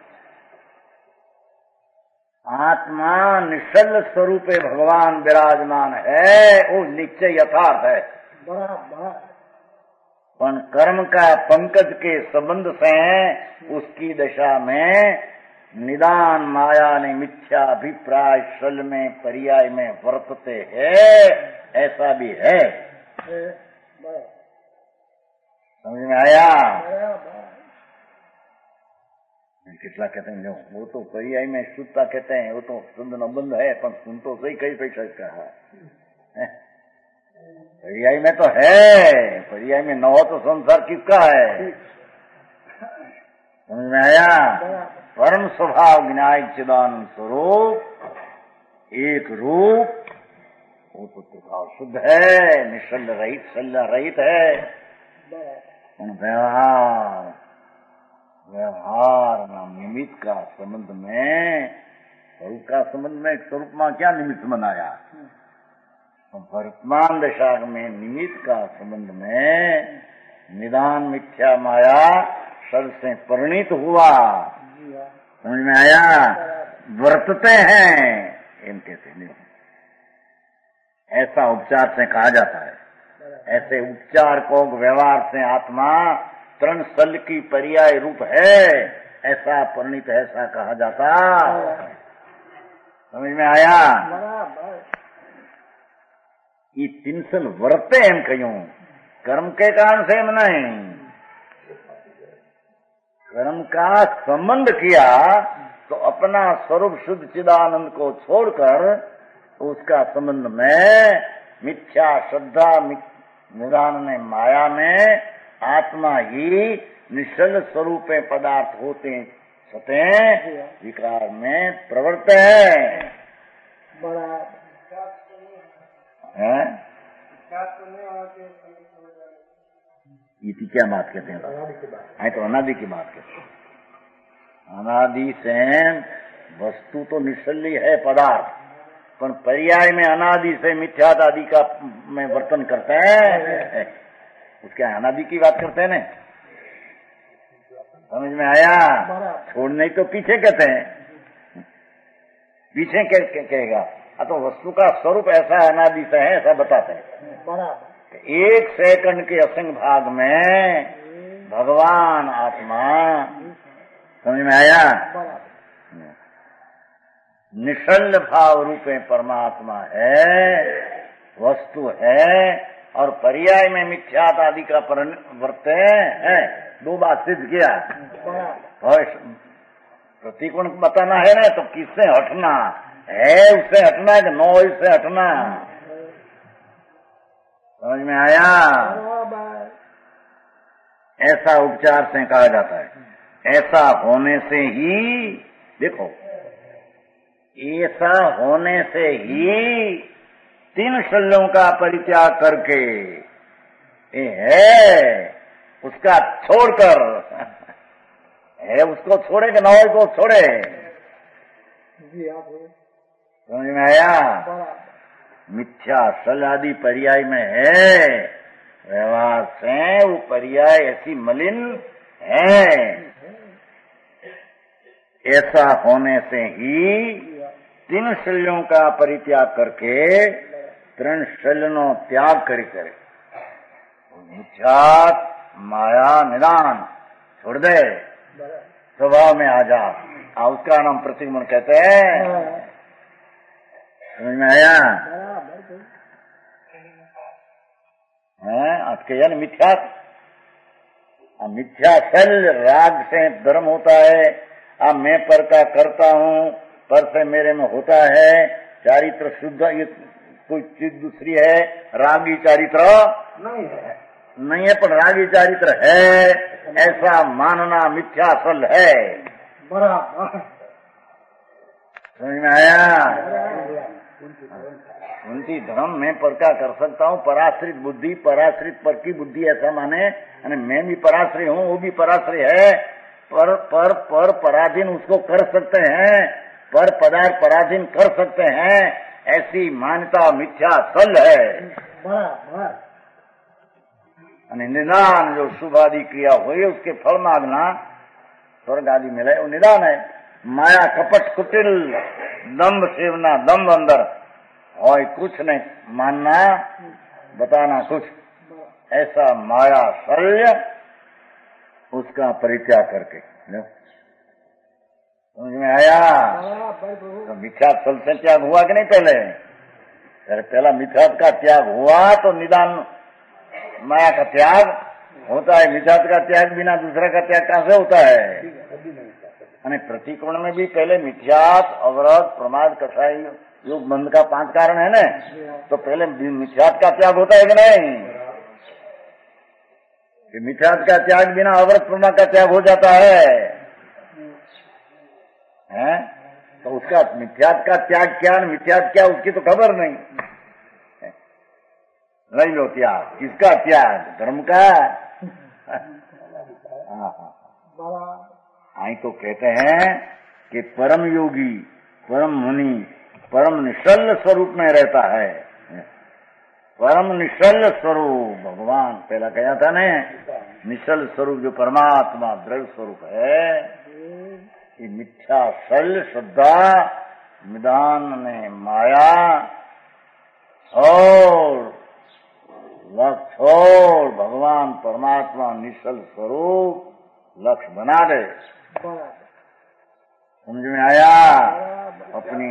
S3: आत्मा निश्चल स्वरूप भगवान विराजमान है, वो निश्चय यथार्थ है, पर कर्म का पंकज के संबंध से उसकी दशा में निदान माया ने मिथ्या अभिप्राय सल में पर्याय में वर्तते है, ऐसा भी है। समझ में आया? કેટલા कहते हैं वो तो पर्याय में शुद्धता कहते हैं, वो तो शुद्ध न बंध है, पर सुन तो सही कई पैसा कहा पर्याय में तो है, पर्याय में न हो तो संसार किसका है? समझ में आया? परम स्वभाव विनायक चिदानंद स्वरूप एक रूप, वो तो स्वभाव शुद्ध है, निश्चल रहित शल्य रहित है। व्यवहार नाम निमित्त का संबंध में, स्वरूप का संबंध में स्वरूप में क्या निमित्त बनाया? वर्तमान दशा में निमित्त का संबंध में निदान मिथ्या माया शब्द से परिणित हुआ। समझ में आया? वर्तते हैं इनके से ऐसा उपचार से कहा जाता है। ऐसे उपचार को व्यवहार से आत्मा तरण सल की पर्याय रूप है, ऐसा परिणित ऐसा कहा जाता। समझ में आया? ये तिनसल वर्ते एम क्यों? कर्म के कारण से एम नहीं, कर्म का संबंध किया तो अपना स्वरूप शुद्ध चिदानंद को छोड़कर उसका संबंध में मिथ्या श्रद्धा निदान में माया में आत्मा ही निश्चल स्वरूप पदार्थ होते सते विकार में प्रवृत्त है। इति क्या बात कहते हैं? तो अनादि की बात कहते हैं। अनादि से वस्तु तो निश्चल है पदार्थ, पर पर्याय में अनादि से मिथ्यात आदि का में वर्तन करते हैं, उसके अनादि की बात करते हैं ना। समझ में आया? छोड़ने तो पीछे कहते हैं, पीछे कहेगा तो वस्तु का स्वरूप ऐसा अनादि से है, ऐसा बताते हैं। एक सेकंड के असंग भाग में भगवान आत्मा, समझ में आया? निश्चल भाव रूपे परमात्मा है, वस्तु है, और पर्याय में मिथ्यात आदि का वर्ते है। दो बात सिद्ध किया। और प्रतिकोण बताना है ना, तो किससे हटना है? उससे हटना है कि नो इससे हटना? समझ में आया? ऐसा उपचार से कहा जाता है। ऐसा होने से ही, देखो, ऐसा होने से ही तीन शल्यों का परित्याग करके ये है उसका छोड़कर है, उसको छोड़े कि नौ को छोड़े? समझ में आया? मिथ्या सल आदि पर्याय में है, व्यवहार से वो पर्याय ऐसी मलिन है। ऐसा होने से ही तीन शल्यों का परित्याग करके त्रण शल्यों त्याग करे मिथ्यात माया निदान छोड़ दे, स्वभाव में आ जा, उसका नाम प्रतिगमन कहते हैं। समझ में आया? अटके यानी मिथ्यात, मिथ्या शल राग से धर्म होता है। अब मैं पर का करता हूँ, पर से मेरे में होता है, चारित्र शुद्ध, ये कोई चीज दूसरी है, रागी चारित्र नहीं है, पर रागी चारित्र है, ऐसा मानना मिथ्या सल है। समझ में आया? उनकी धर्म में पर का कर सकता हूँ, पराश्रित बुद्धि, पराश्रित पर की बुद्धि ऐसा माने, मैं भी पराश्रय हूँ, वो भी पराश्रय है, पर पराधीन उसको कर सकते हैं, पर पदार्थ पराधीन कर सकते हैं, ऐसी मान्यता मिथ्या सल है। निदान जो शुभ आदि क्रिया हुई उसके फल मांगना स्वर्ग आदि मिले, वो निदान है। माया कपट कुटिल दम्भ सेवना, दम्भ अंदर और कुछ नहीं मानना, बताना कुछ, ऐसा माया शल्य उसका परित्याग करके। समझ में आया? तो मिथ्यात फल से त्याग हुआ कि नहीं? पहला मिथ्यात का त्याग हुआ तो निदान माया का त्याग होता है। मिथ्यात का त्याग बिना दूसरा का त्याग कहां से होता है? અને प्रतिक्रमण में भी पहले मिथ्यात, अवरत, प्रमाद, कषाय, योग, बंध का 5 कारण है ना, तो पहले मिथ्यात का त्याग होता है कि नहीं? कि मिथ्यात का त्याग बिना अवरत प्रमाद का त्याग हो जाता है? तो उसका मिथ्यात का त्याग क्या, मिथ्यात क्या, उसकी तो खबर नहीं। नहीं लो त्याग, किसका त्याग? धर्म का। आई तो कहते हैं कि परम योगी, परम मुनि, परम निश्चल स्वरूप में रहता है। परम निश्चल स्वरूप भगवान पहला कहा था ने, निश्चल स्वरूप जो परमात्मा दृढ़ स्वरूप है, ये मिथ्या शल श्रद्धा निदान ने माया और लक्ष्य और भगवान परमात्मा निश्चल स्वरूप लक्ष्य बना दे। समझ में आया? अपनी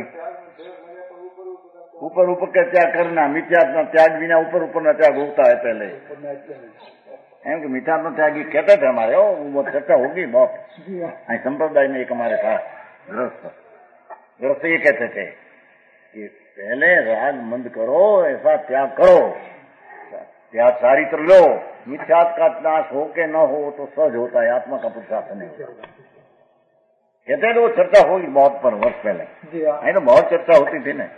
S3: ऊपर ऊपर का त्याग करना, मिथ्यात्म त्याग बिना ऊपर ऊपर न त्याग होता है पहले। एम कि मिथ्यात्म त्याग कहते थे हमारे, वो चर्चा होगी बहुत। संप्रदाय में एक हमारे था गृहस्थ ये कहते थे कि पहले राग मंद करो, ऐसा त्याग करो, त्याग चारित्र लो, मिथ्यात का नाश हो के न हो तो सहज होता है, आत्मा का पुरुषार्थ नहीं होता। कहते हैं वो चर्चा होगी बहुत पर वर्ष पहले, नहीं तो बहुत चर्चा होती थी ना।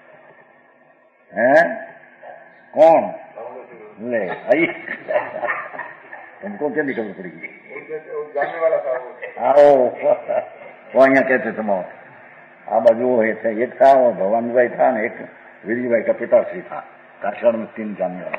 S3: कौन ले आई तुमको क्या निकल पड़ेगी? आओ वो अहिया कहते थे मौत आ बाजू एक था, वो भवानी भाई था ना, एक वीरजी भाई का पिताश्री था, काठगढ़ में 3 जानने वाला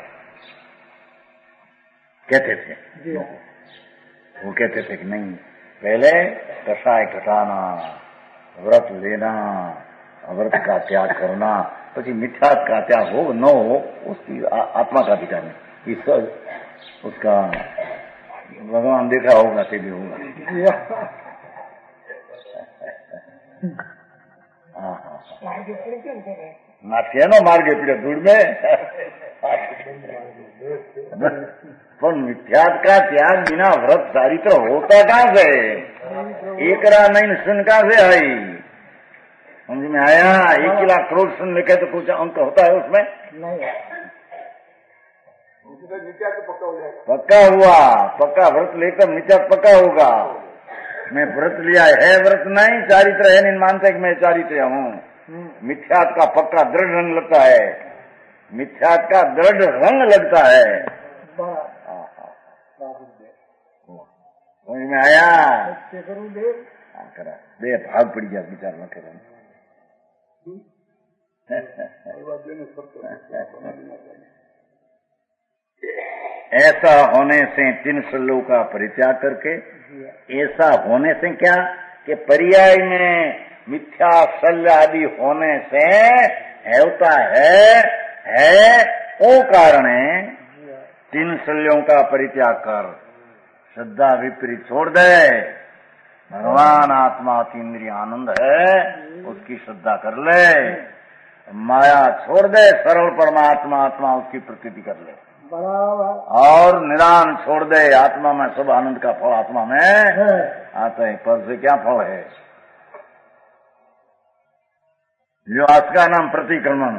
S3: कहते थे। वो कहते थे कि नहीं, पहले कषाय घटाना, व्रत लेना, अव्रत का त्याग करना, પછી मिथ्यात का त्याग हो न हो उसकी आत्मा का अधिकार नहीं, ईश्वर उसका भगवान देखा होगा से भी होगा। નાટ્યનો માર્ગે પીડે ધૂળ में पर मिथ्यात का त्याग बिना व्रत चारित्र होता कहाँ से? एकरा नहीं सुन कहाँ से आई? समझ में आया? 1 लाख करोड़ सुन लिखे तो कुछ अंक होता है उसमें? नहीं। पक्का हुआ, पक्का व्रत लेकर मिथ्यात पक्का होगा। मैं व्रत लिया है, व्रत नहीं चारित्र है, नहीं मानते कि मैं चारित्र हूँ। मिथ्यात का पक्का दृढ़ रंग लगता है, मिथ्यात का दृढ़ रंग लगता है। समझ में आया? करा दे भाग पड़ गया विचार न कर। ऐसा होने से 3 शल्यों का परित्याग करके, ऐसा होने से क्या कि पर्याय में मिथ्या शल्य आदि होने से होता है वो कारण 3 शल्यों का परित्याग कर श्रद्धा विपरीत छोड़ दे। भगवान आत्मा अतीन्द्रिय आनंद है, उसकी श्रद्धा कर ले। माया छोड़ दे, सरल परमात्मा आत्मा उसकी प्रतीति कर ले। और निदान छोड़ दे, आत्मा में सब आनंद का फल आत्मा में आता है। पर से क्या फल है? जो आज का नाम प्रतिक्रमण।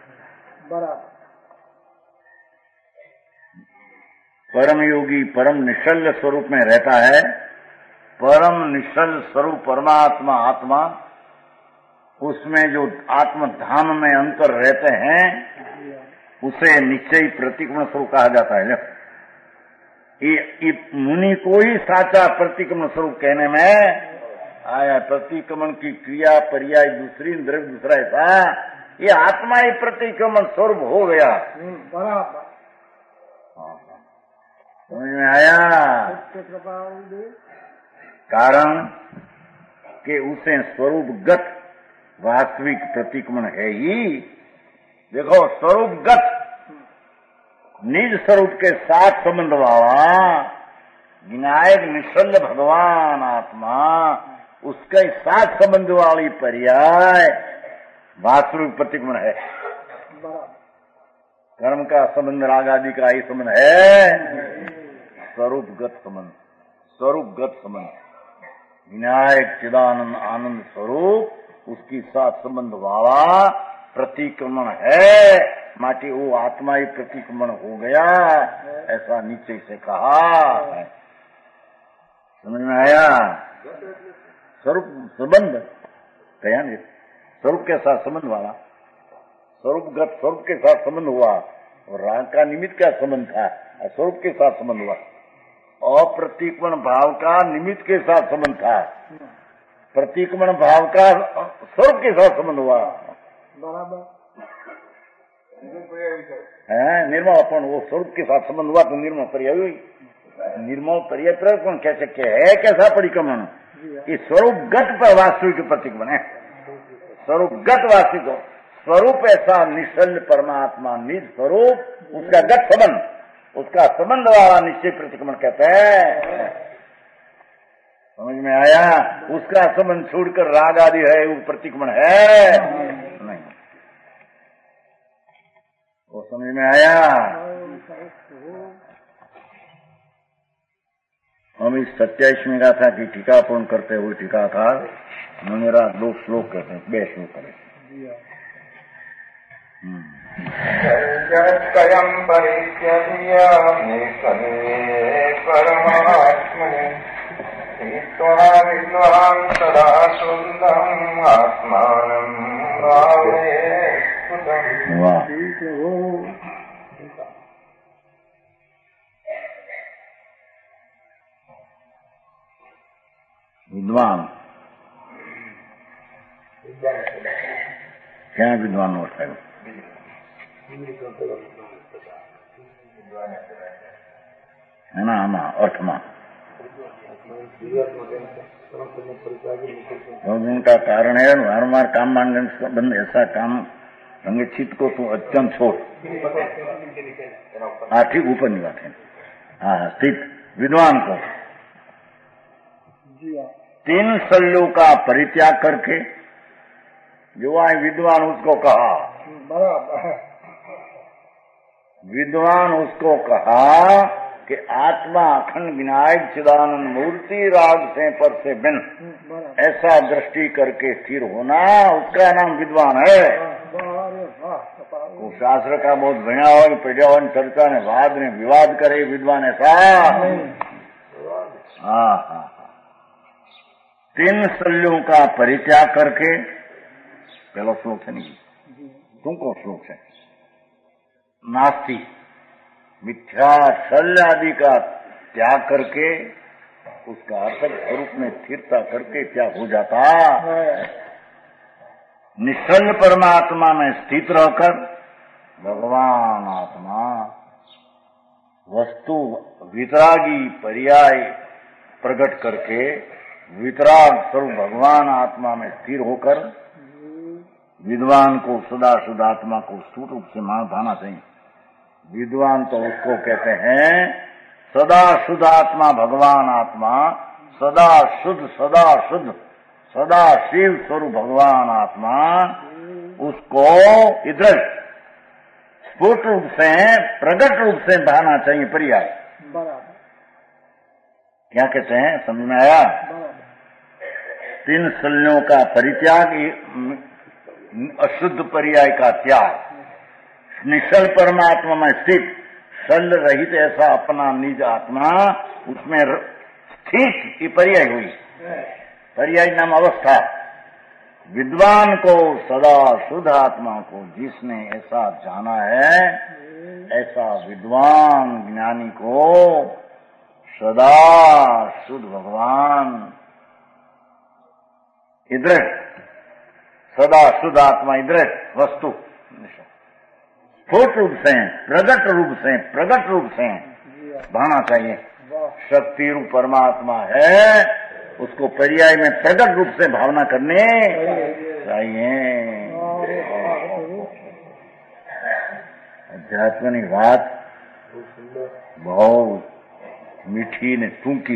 S3: परम योगी परम निश्चल स्वरूप में रहता है। परम निश्चल स्वरूप परमात्मा आत्मा, उसमें जो आत्म धाम में अंतर रहते हैं उसे निश्चयी प्रतिक्रमण स्वरूप कहा जाता है। ये मुनि को ही साचा प्रतिक्रमण स्वरूप कहने में आया। प्रतिक्रमण की क्रिया पर्याय दूसरी, द्रव्य दूसरा, ऐसा ये आत्मा ही प्रतिक्रमण स्वरूप हो गया। बराबर समझ में आया? कारण कि उसे स्वरूपगत वास्तविक प्रतिक्रमण है ही। देखो, स्वरूपगत निज स्वरूप के साथ संबंध वाला विनायक निश्चल भगवान आत्मा, उसके साथ संबंध वाली पर्याय वास्तविक प्रतिक्रमण है। कर्म का संबंध राग आदि का ही संबंध है, स्वरूपगत संबंध, स्वरूपगत संबंध। विनायक चिदानंद आनंद स्वरूप उसकी साथ संबंध वाला प्रतिक्रमण है, माटी वो आत्मा ही प्रतिक्रमण हो गया, ऐसा नीचे से कहा है। समझ में आया? स्वरूप संबंध कया नहीं, स्वरूप के साथ संबंध वाला, स्वरूपगत स्वरूप के साथ संबंध हुआ, और राग का निमित्त क्या संबंध था, स्वरूप के साथ संबंध हुआ। अप्रतिक्रमण भाव का निमित्त के साथ संबंध था, प्रतिक्रमण भाव का स्वरूप के साथ संबंध हुआ।
S5: बराबर
S3: है निर्मल अपन वो स्वरूप के साथ संबंध हुआ तो निर्मल पर्याय हुई। निर्मल पर्याय पर कौन कह सकते है कैसा परिक्रमण कि स्वरूपगत पर वास्तविक प्रतिक्रमण है। स्वरूपगत वास्तविक स्वरूप ऐसा निश्चल परमात्मा निज स्वरूप, उसका गत संबंध, उसका संबंध वाला निश्चय प्रतिक्रमण कहते हैं। समझ में आया? उसका संबंध छोड़कर राग आदि है वो प्रतिक्रमण है नहीं। वो समझ में आया? हम इस 27वीं गाथा की टीका पूर्ण करते हुए टीकाकार मेरा 2 श्लोक कहते हैं, 2 श्लोक करें।
S4: जगत्कयं परित्यज्य निःसन्देहे परमात्मने ईश्वरा विद्वान् सदा शुद्धम् आत्मानं भावयेत् सुतम्।
S3: विद्वान क्या विद्वान होता है? है ना आमा अर्थमा उनका कारण है वारंवार काम मांगने संबंध ऐसा काम रंगे चित्त को तू अत्यंत छोड़ ठीक ऊपर नहीं बात है। हाँ स्थित विद्वान को 3 शल्यों का परित्याग करके जो आए विद्वान उसको कहा, विद्वान उसको कहा कि आत्मा अखंड विनायक चिदानंद मूर्ति राग से पर से बिन ऐसा दृष्टि करके स्थिर होना उसका नाम विद्वान है। वो शास्त्र का बहुत भया हो पर्यावरण चर्चा ने वाद ने विवाद करे विद्वान ऐसा। हाँ 3 शल्यों का परित्याग करके, पहला श्लोक है नहीं तुमको श्लोक है, नास्ति मिथ्या शल्य आदि का त्याग करके उसका अर्थ स्वरूप में स्थिरता करके क्या हो जाता, निश्चल परमात्मा में स्थित रहकर भगवान आत्मा वस्तु वितरागी पर्याय प्रकट करके वितराग स्वरूप भगवान आत्मा में स्थिर होकर विद्वान को सदा शुद्ध आत्मा को स्थूल रूप से भाना चाहिए। विद्वान तो उसको कहते हैं सदा शुद्ध आत्मा भगवान आत्मा, सदा शुद्ध सदा शिव स्वरूप भगवान आत्मा, उसको इधर स्फुट रूप से प्रकट रूप से भाना चाहिए पर्याय। क्या कहते हैं समझ में आया? 3 शल्यों का परित्याग, अशुद्ध पर्याय का त्याग, निश्चल परमात्मा में स्थित शल्य रहित ऐसा अपना निज आत्मा उसमें स्थित ये पर्याय हुई। पर्याय नाम अवस्था। विद्वान को सदा शुद्ध आत्मा को जिसने ऐसा जाना है ऐसा विद्वान ज्ञानी को सदा शुद्ध भगवान इधर सदा शुद्ध आत्मा इधर वस्तु स्फुट रूप से प्रगट रूप से भाना चाहिए। शक्ति रूप परमात्मा है उसको पर्याय में प्रगट रूप से भावना करने चाहिए। अध्यात्म की बात बहुत मीठी ने टूकी,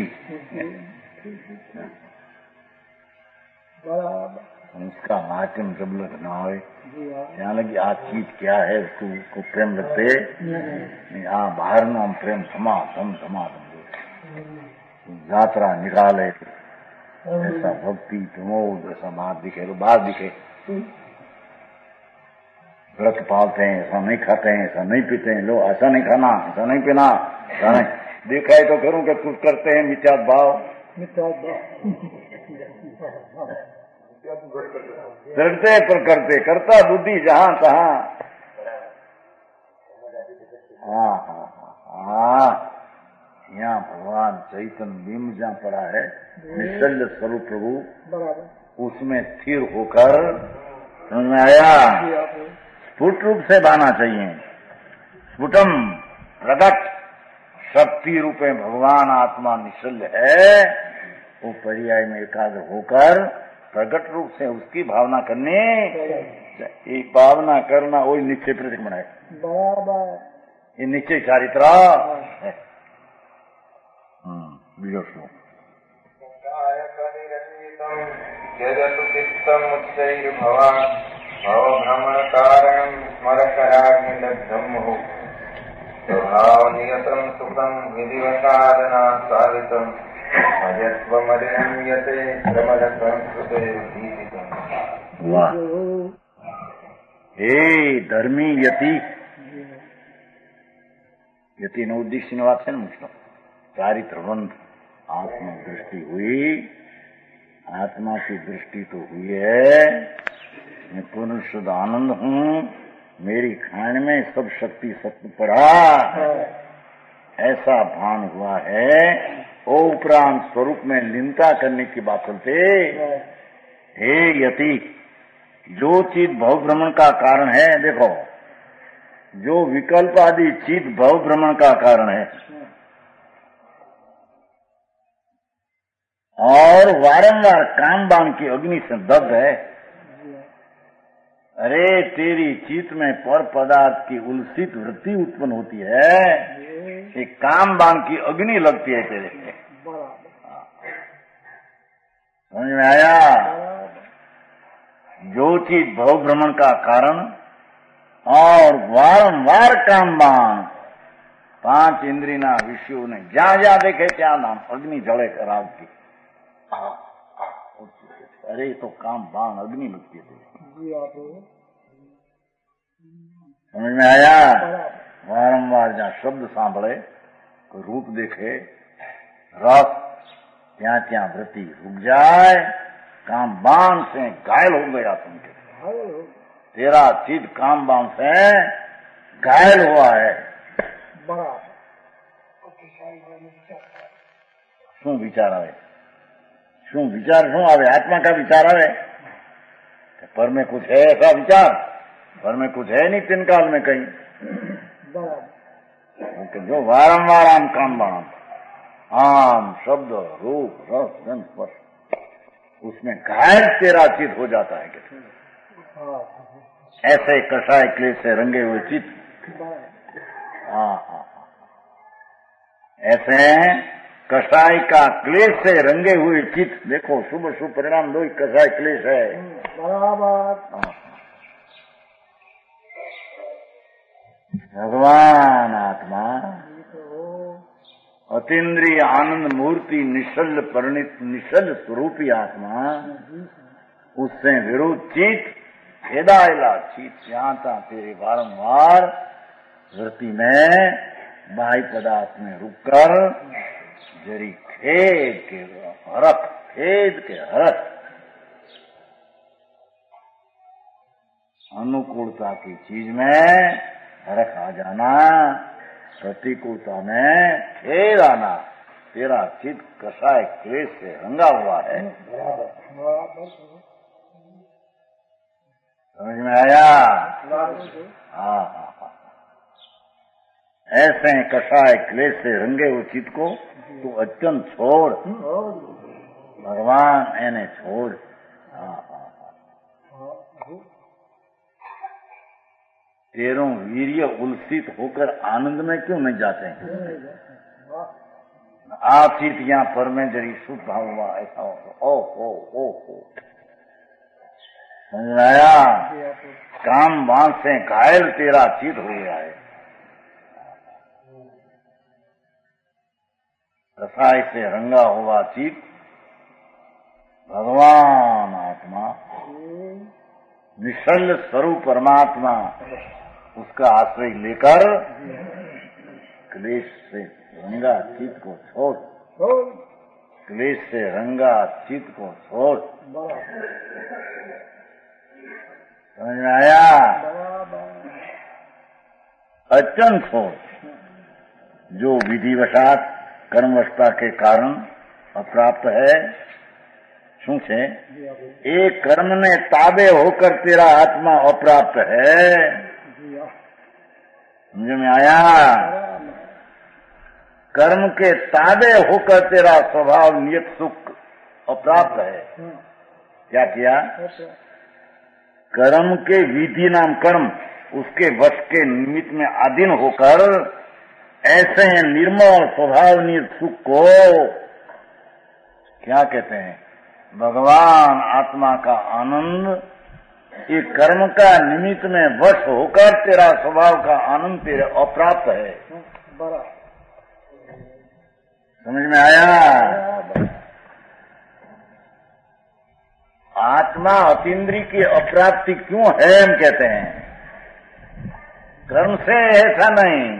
S3: उसका माध्यम जब लग ना हो यहाँ लगी आज चीज क्या है उसको प्रेम लगते नहीं। हाँ बाहर नो हम प्रेम धमाधम यात्रा निकाले ऐसा भक्ति प्रमोद ऐसा बात दिखे तो बात दिखे। व्रत पालते हैं, ऐसा नहीं खाते हैं, ऐसा नहीं पीते हैं, लो ऐसा नहीं खाना, ऐसा नहीं पीना, ऐसा नहीं देखा है तो करूं कि कुछ करते हैं मिथ्यात्व भाव, करते पर करते करता बुद्धि जहां तहां। हाँ हाँ हाँ, यहाँ भगवान चैतन्य बिंब जहाँ पड़ा है निश्चल स्वरूप प्रभु, उसमें स्थिर होकर समझ में आया, स्फुट रूप से बाना चाहिए। स्फुटम प्रगट शक्ति रूपे भगवान आत्मा निश्चल है, वो पर्याय में एकाग्र होकर प्रगट रूप से उसकी भावना करने, ये भावना करना वही निश्चय प्रतिक्रमण है, ये निश्चय चारित्रा है। बीजो शो
S4: भ्रमण कारण स्मर कराग्निदग्धम स्वभाव नियतम सुखम विधिवसाधना साधितम अजत्वमरिणम्यते प्रबल संस्कृते दीपितम।
S3: वाह, हे धर्मी यति, यति નો ઉદ્દેશ્યની વાત છે ને મુસ્તો ચારિત્રવંત आत्मा दृष्टि हुई, आत्मा की दृष्टि तो हुई है, मैं पूर्ण शुद्ध आनंद हूँ, मेरी खान में सब शक्ति सत्य पड़ा, ऐसा भान हुआ है। ओ उपरांत स्वरूप में लीनता करने की बात चलते, हे यति, जो चीज भव भ्रमण का कारण है, देखो जो विकल्प आदि चीज भव भ्रमण का कारण है और वारंवार काम बाण की अग्नि से दग्ध है, अरे तेरी चित्त में पर पदार्थ की उलसित वृत्ति उत्पन्न होती है, ये काम बाण की अग्नि लगती है तेरे से, समझ में आया। जो चीज भव भ्रमण का कारण और वारंवार काम बाण, पांच इंद्रियना विषयों ने जहां जहां देखे त्या नाम अग्नि जले कराव की, अरे तो काम बाण अग्नि लगती है, समझ में आया। वारंवार जहाँ शब्द सांभळे, कोई रूप देखे, रस, ત્યાં ત્યાં वृत्ति रुक जाए, काम बाण से घायल हो गया तुमके, तेरा चित्त काम बाण से घायल हुआ है। શું વિચાર આવે, શું વિચાર શું આવે, આત્મા का विचार आवे, पर में कुछ है ऐसा विचार, पर में कुछ है नहीं तीन काल में कहीं, जो वारंवार आम काम बाण, आम शब्द रूप रस गंध स्पर्श, उसमें घायल तेरा चित्त हो जाता है। ऐसे कषाय क्लेश से रंगे हुए चित्त, ऐसे कषाय का क्लेश से रंगे हुए चित्त, देखो शुभ शुभ परिणाम दो, कषाय क्लेश है बराबर। भगवान आत्मा अतीन्द्रिय आनंद मूर्ति निश्चल परिणित निश्चल स्वरूपी आत्मा, उससे विरोध चित्त भेदायला चित्त, यहाँ तक तेरे वारंवार वृत्ति में बाह्य पदार्थ में रुककर जरी खेद के हरख, खेद के हरख, अनुकूलता की चीज में हरख आ जाना, प्रतिकूलता में खेद आना, तेरा चित्त कषाय क्लेश से रंगा हुआ है। समझ में आया। हाँ हाँ हाँ, ऐसे कषाय क्लेश से रंगे हुए चित्त को तू अत्यंत छोड़, भगवान एने छोड़। हाँ हाँ हाँ, तेरों वीर्य उलसित होकर आनंद में क्यों नहीं जाते हैं? आप चित यहाँ पर में जरी शुद्ध भाव हुआ, ऐसा हो, ओ समझ आया। काम बांध से घायल तेरा चित हो गया है, रसाय से रंगा हुआ चित भगवान आत्मा, निश्चल स्वरूप परमात्मा, उसका आश्रय लेकर क्लेश से रंगा चित्त को छोड़, क्लेश से रंगा चित्त को छोड़। समझ में आया? अत्यंत छोड़, जो विधिवशात कर्मवशता के कारण अप्राप्त है। શું છે? एक कर्म ने ताबे होकर तेरा आत्मा अप्राप्त है। समझ में आया? कर्म के ताबे होकर तेरा स्वभाव नियत सुख अप्राप्त है। क्या किया? कर्म के विधि नाम कर्म, उसके वश के निमित्त में अधीन होकर ऐसे निर्मल स्वभाव नियत सुख को क्या कहते हैं? भगवान आत्मा का आनंद। ये कर्म का निमित्त में वश होकर तेरा स्वभाव का आनंद तेरे अप्राप्त है। समझ में आया? आत्मा अतीन्द्रिय की अप्राप्ति क्यों है हम कहते हैं? कर्म से ऐसा नहीं,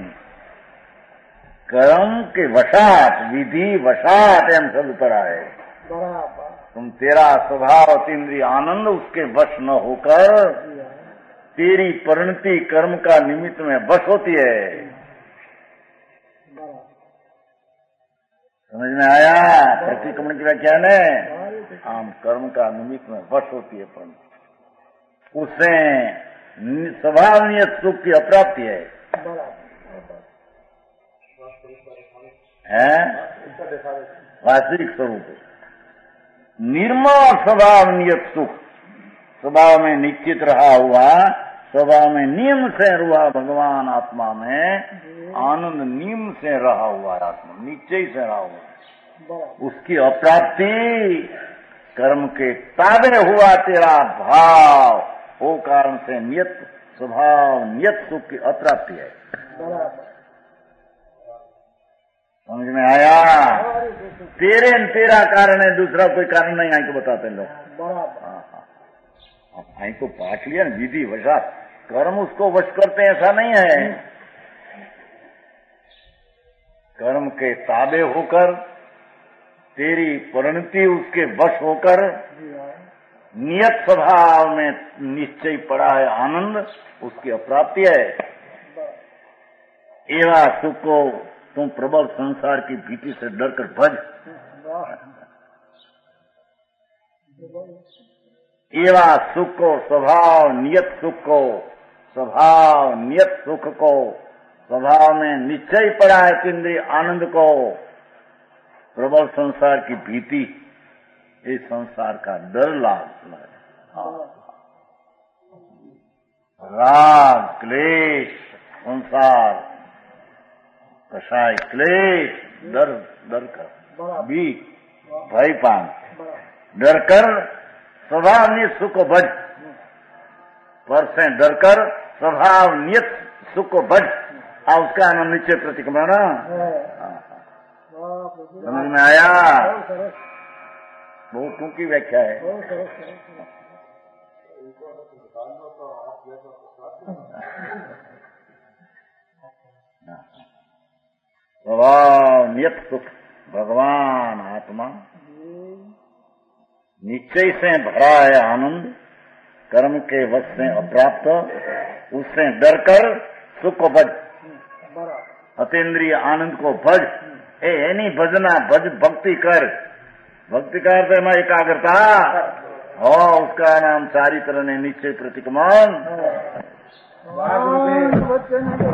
S3: कर्म के वशात, विधि वशात एम सब पर आए। तुम तेरा स्वभाव अतीन्द्रिय आनंद उसके वश न होकर तेरी परिणति कर्म का निमित्त में वश होती है। समझ में आया? प्रतिक्रमण की व्याख्या है, आम कर्म का निमित्त में वश होती है, पर उससे स्वभाव नियत सुख की अप्राप्ति है। वास्तविक स्वरूप निर्मल स्वभाव नियत सुख, स्वभाव में निश्चित रहा हुआ, स्वभाव में नियम से रुआ भगवान आत्मा में आनंद नियम से रहा हुआ आत्मा, निश्चय से रहा हुआ, उसकी अप्राप्ति कर्म के ताबे हुआ तेरा भाव, वो कारण से नियत स्वभाव नियत सुख की अप्राप्ति है। समझ में आया? तेरा कारण है, दूसरा कोई कारण नहीं। आई को बताते लोग, आई को पाठ लिया ना, विधि वशात कर्म उसको वश करते हैं, ऐसा नहीं है। कर्म के ताबे होकर तेरी परिणति उसके वश होकर नियत स्वभाव में निश्चय पड़ा है आनंद, उसकी अप्राप्ति है। एवा सुख को तुम प्रबल संसार की भीति से डरकर भज। एवा सुख को, स्वभाव नियत सुख को, स्वभाव नियत सुख को, स्वभाव में निश्चय पड़ा है इंद्रिय आनंद को, प्रबल संसार की भीति, इस संसार का डर लाग, राग क्लेश संसार कषाय क्लेश डर कर भी भय पान डर कर स्वभाव नियत सुख को भज, पर से डर कर स्वभाव नियत सुख को भज, उसका आनंद निश्चय प्रतिक्रमण। समझ में आया? बहुत टूंकी व्याख्या है। स्वभाव नियत सुख भगवान आत्मा निश्चय से भरा है आनंद, कर्म के वश से अप्राप्त, उससे डरकर सुख को भज, अतीन्द्रिय आनंद को भज। नहीं भजना, भज भक्ति कर। भक्ति का अर्थ है एकाग्रता, उसका नाम सारी तरह ने निश्चय प्रतिक्रमण।